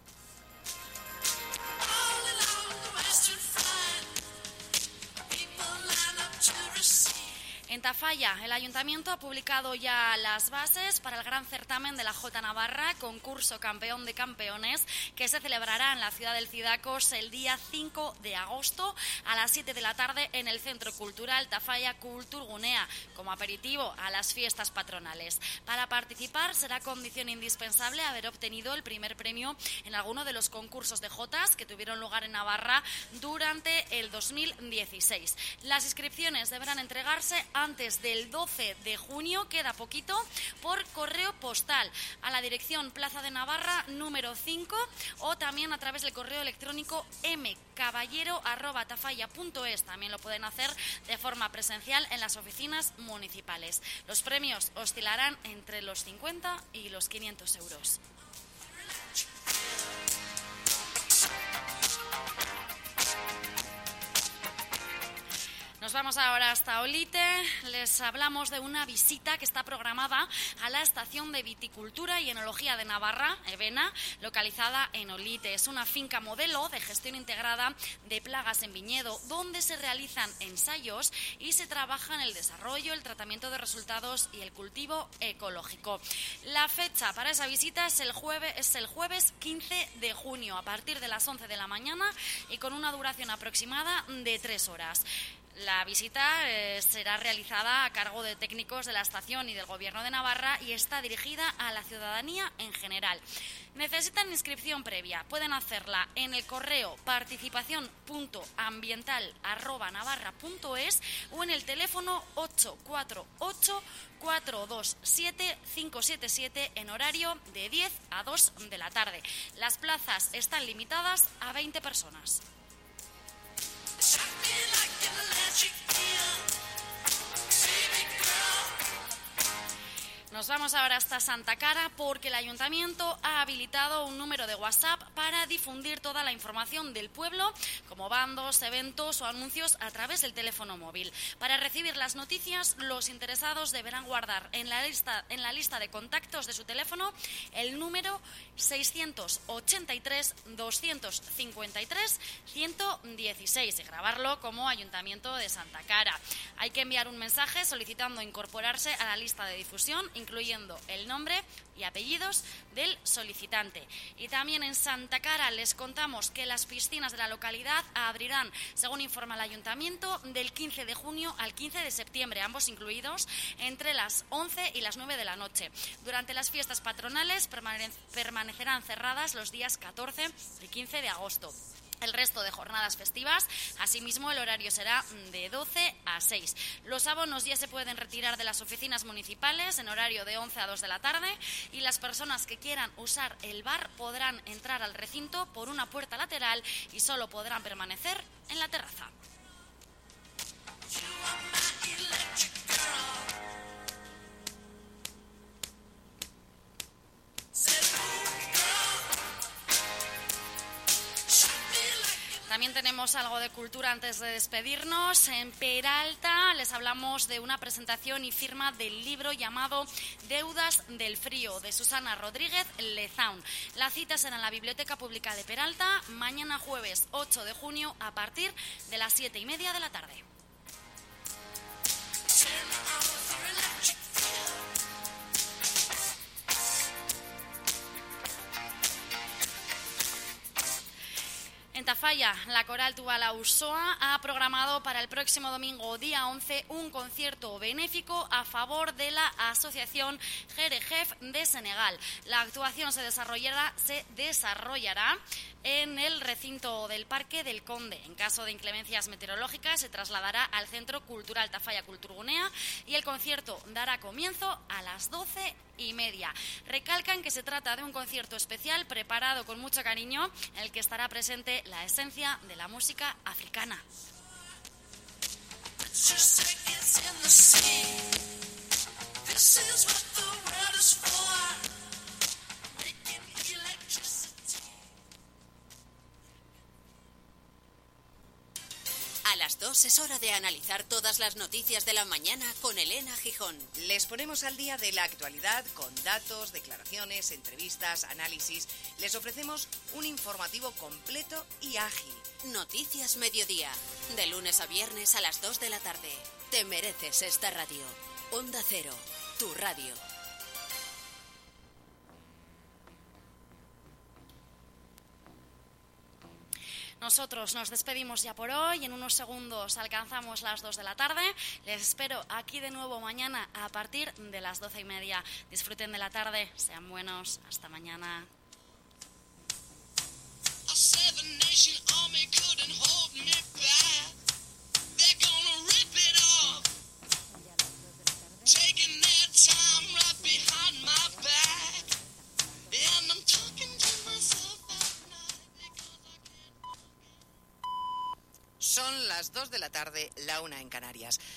En Tafalla, el Ayuntamiento ha publicado ya las bases para el gran certamen de la Jota Navarra, concurso campeón de campeones, que se celebrará en la ciudad del Cidacos el día cinco de agosto a las siete de la tarde en el Centro Cultural Tafalla Kulturgunea, como aperitivo a las fiestas patronales. Para participar será condición indispensable haber obtenido el primer premio en alguno de los concursos de jotas que tuvieron lugar en Navarra durante el dos mil dieciséis. Las inscripciones deberán entregarse a antes del doce de junio, queda poquito, por correo postal a la dirección Plaza de Navarra número cinco o también a través del correo electrónico mcaballero arroba tafalla punto es. También lo pueden hacer de forma presencial en las oficinas municipales. Los premios oscilarán entre los cincuenta y los quinientos euros. Nos vamos ahora hasta Olite. Les hablamos de una visita que está programada a la Estación de Viticultura y Enología de Navarra, EVENA, localizada en Olite. Es una finca modelo de gestión integrada de plagas en viñedo, donde se realizan ensayos y se trabaja en el desarrollo, el tratamiento de resultados y el cultivo ecológico. La fecha para esa visita es el jueves, es el jueves quince de junio, a partir de las once de la mañana y con una duración aproximada de tres horas. La visita eh, será realizada a cargo de técnicos de la estación y del Gobierno de Navarra y está dirigida a la ciudadanía en general. Necesitan inscripción previa. Pueden hacerla en el correo participación punto ambiental arroba navarra punto es o en el teléfono ocho cuatro ocho cuatro dos siete cinco siete siete en horario de diez a dos de la tarde. Las plazas están limitadas a veinte personas. Nos Nos vamos ahora hasta Santa Cara porque el Ayuntamiento ha habilitado un número de WhatsApp para difundir toda la información del pueblo, como bandos, eventos o anuncios a través del teléfono móvil. Para recibir las noticias, los interesados deberán guardar en la lista, en la lista de contactos de su teléfono el número seiscientos ochenta y tres, doscientos cincuenta y tres, ciento dieciséis y grabarlo como Ayuntamiento de Santa Cara. Hay que enviar un mensaje solicitando incorporarse a la lista de difusión, incluyendo el nombre y apellidos del solicitante. Y también en Santa Cara les contamos que las piscinas de la localidad abrirán, según informa el Ayuntamiento, del quince de junio al quince de septiembre, ambos incluidos, entre las once y las nueve de la noche. Durante las fiestas patronales permane- permanecerán cerradas los días catorce y quince de agosto. El resto de jornadas festivas, asimismo, el horario será de doce a seis. Los abonos ya se pueden retirar de las oficinas municipales en horario de once a dos de la tarde y las personas que quieran usar el bar podrán entrar al recinto por una puerta lateral y solo podrán permanecer en la terraza. También tenemos algo de cultura antes de despedirnos. En Peralta les hablamos de una presentación y firma del libro llamado Deudas del Frío, de Susana Rodríguez Lezaun. La cita será en la Biblioteca Pública de Peralta mañana jueves ocho de junio a partir de las siete y media de la tarde. En Tafalla, la Coral Tubala Usoa ha programado para el próximo domingo, día once, un concierto benéfico a favor de la Asociación Jerejef de Senegal. La actuación se desarrollará, se desarrollará en el recinto del Parque del Conde. En caso de inclemencias meteorológicas, se trasladará al Centro Cultural Tafalla Kulturgunea y el concierto dará comienzo a las doce y media. Recalcan que se trata de un concierto especial preparado con mucho cariño, en el que estará presente la esencia de la música africana. A las dos es hora de analizar todas las noticias de la mañana con Elena Gijón. Les ponemos al día de la actualidad con datos, declaraciones, entrevistas, análisis. Les ofrecemos un informativo completo y ágil. Noticias Mediodía, de lunes a viernes a las dos de la tarde. Te mereces esta radio. Onda Cero, tu radio. Nosotros nos despedimos ya por hoy. En unos segundos alcanzamos las dos de la tarde. Les espero aquí de nuevo mañana a partir de las doce y media. Disfruten de la tarde, sean buenos. Hasta mañana. Son las dos de la tarde, la una en Canarias.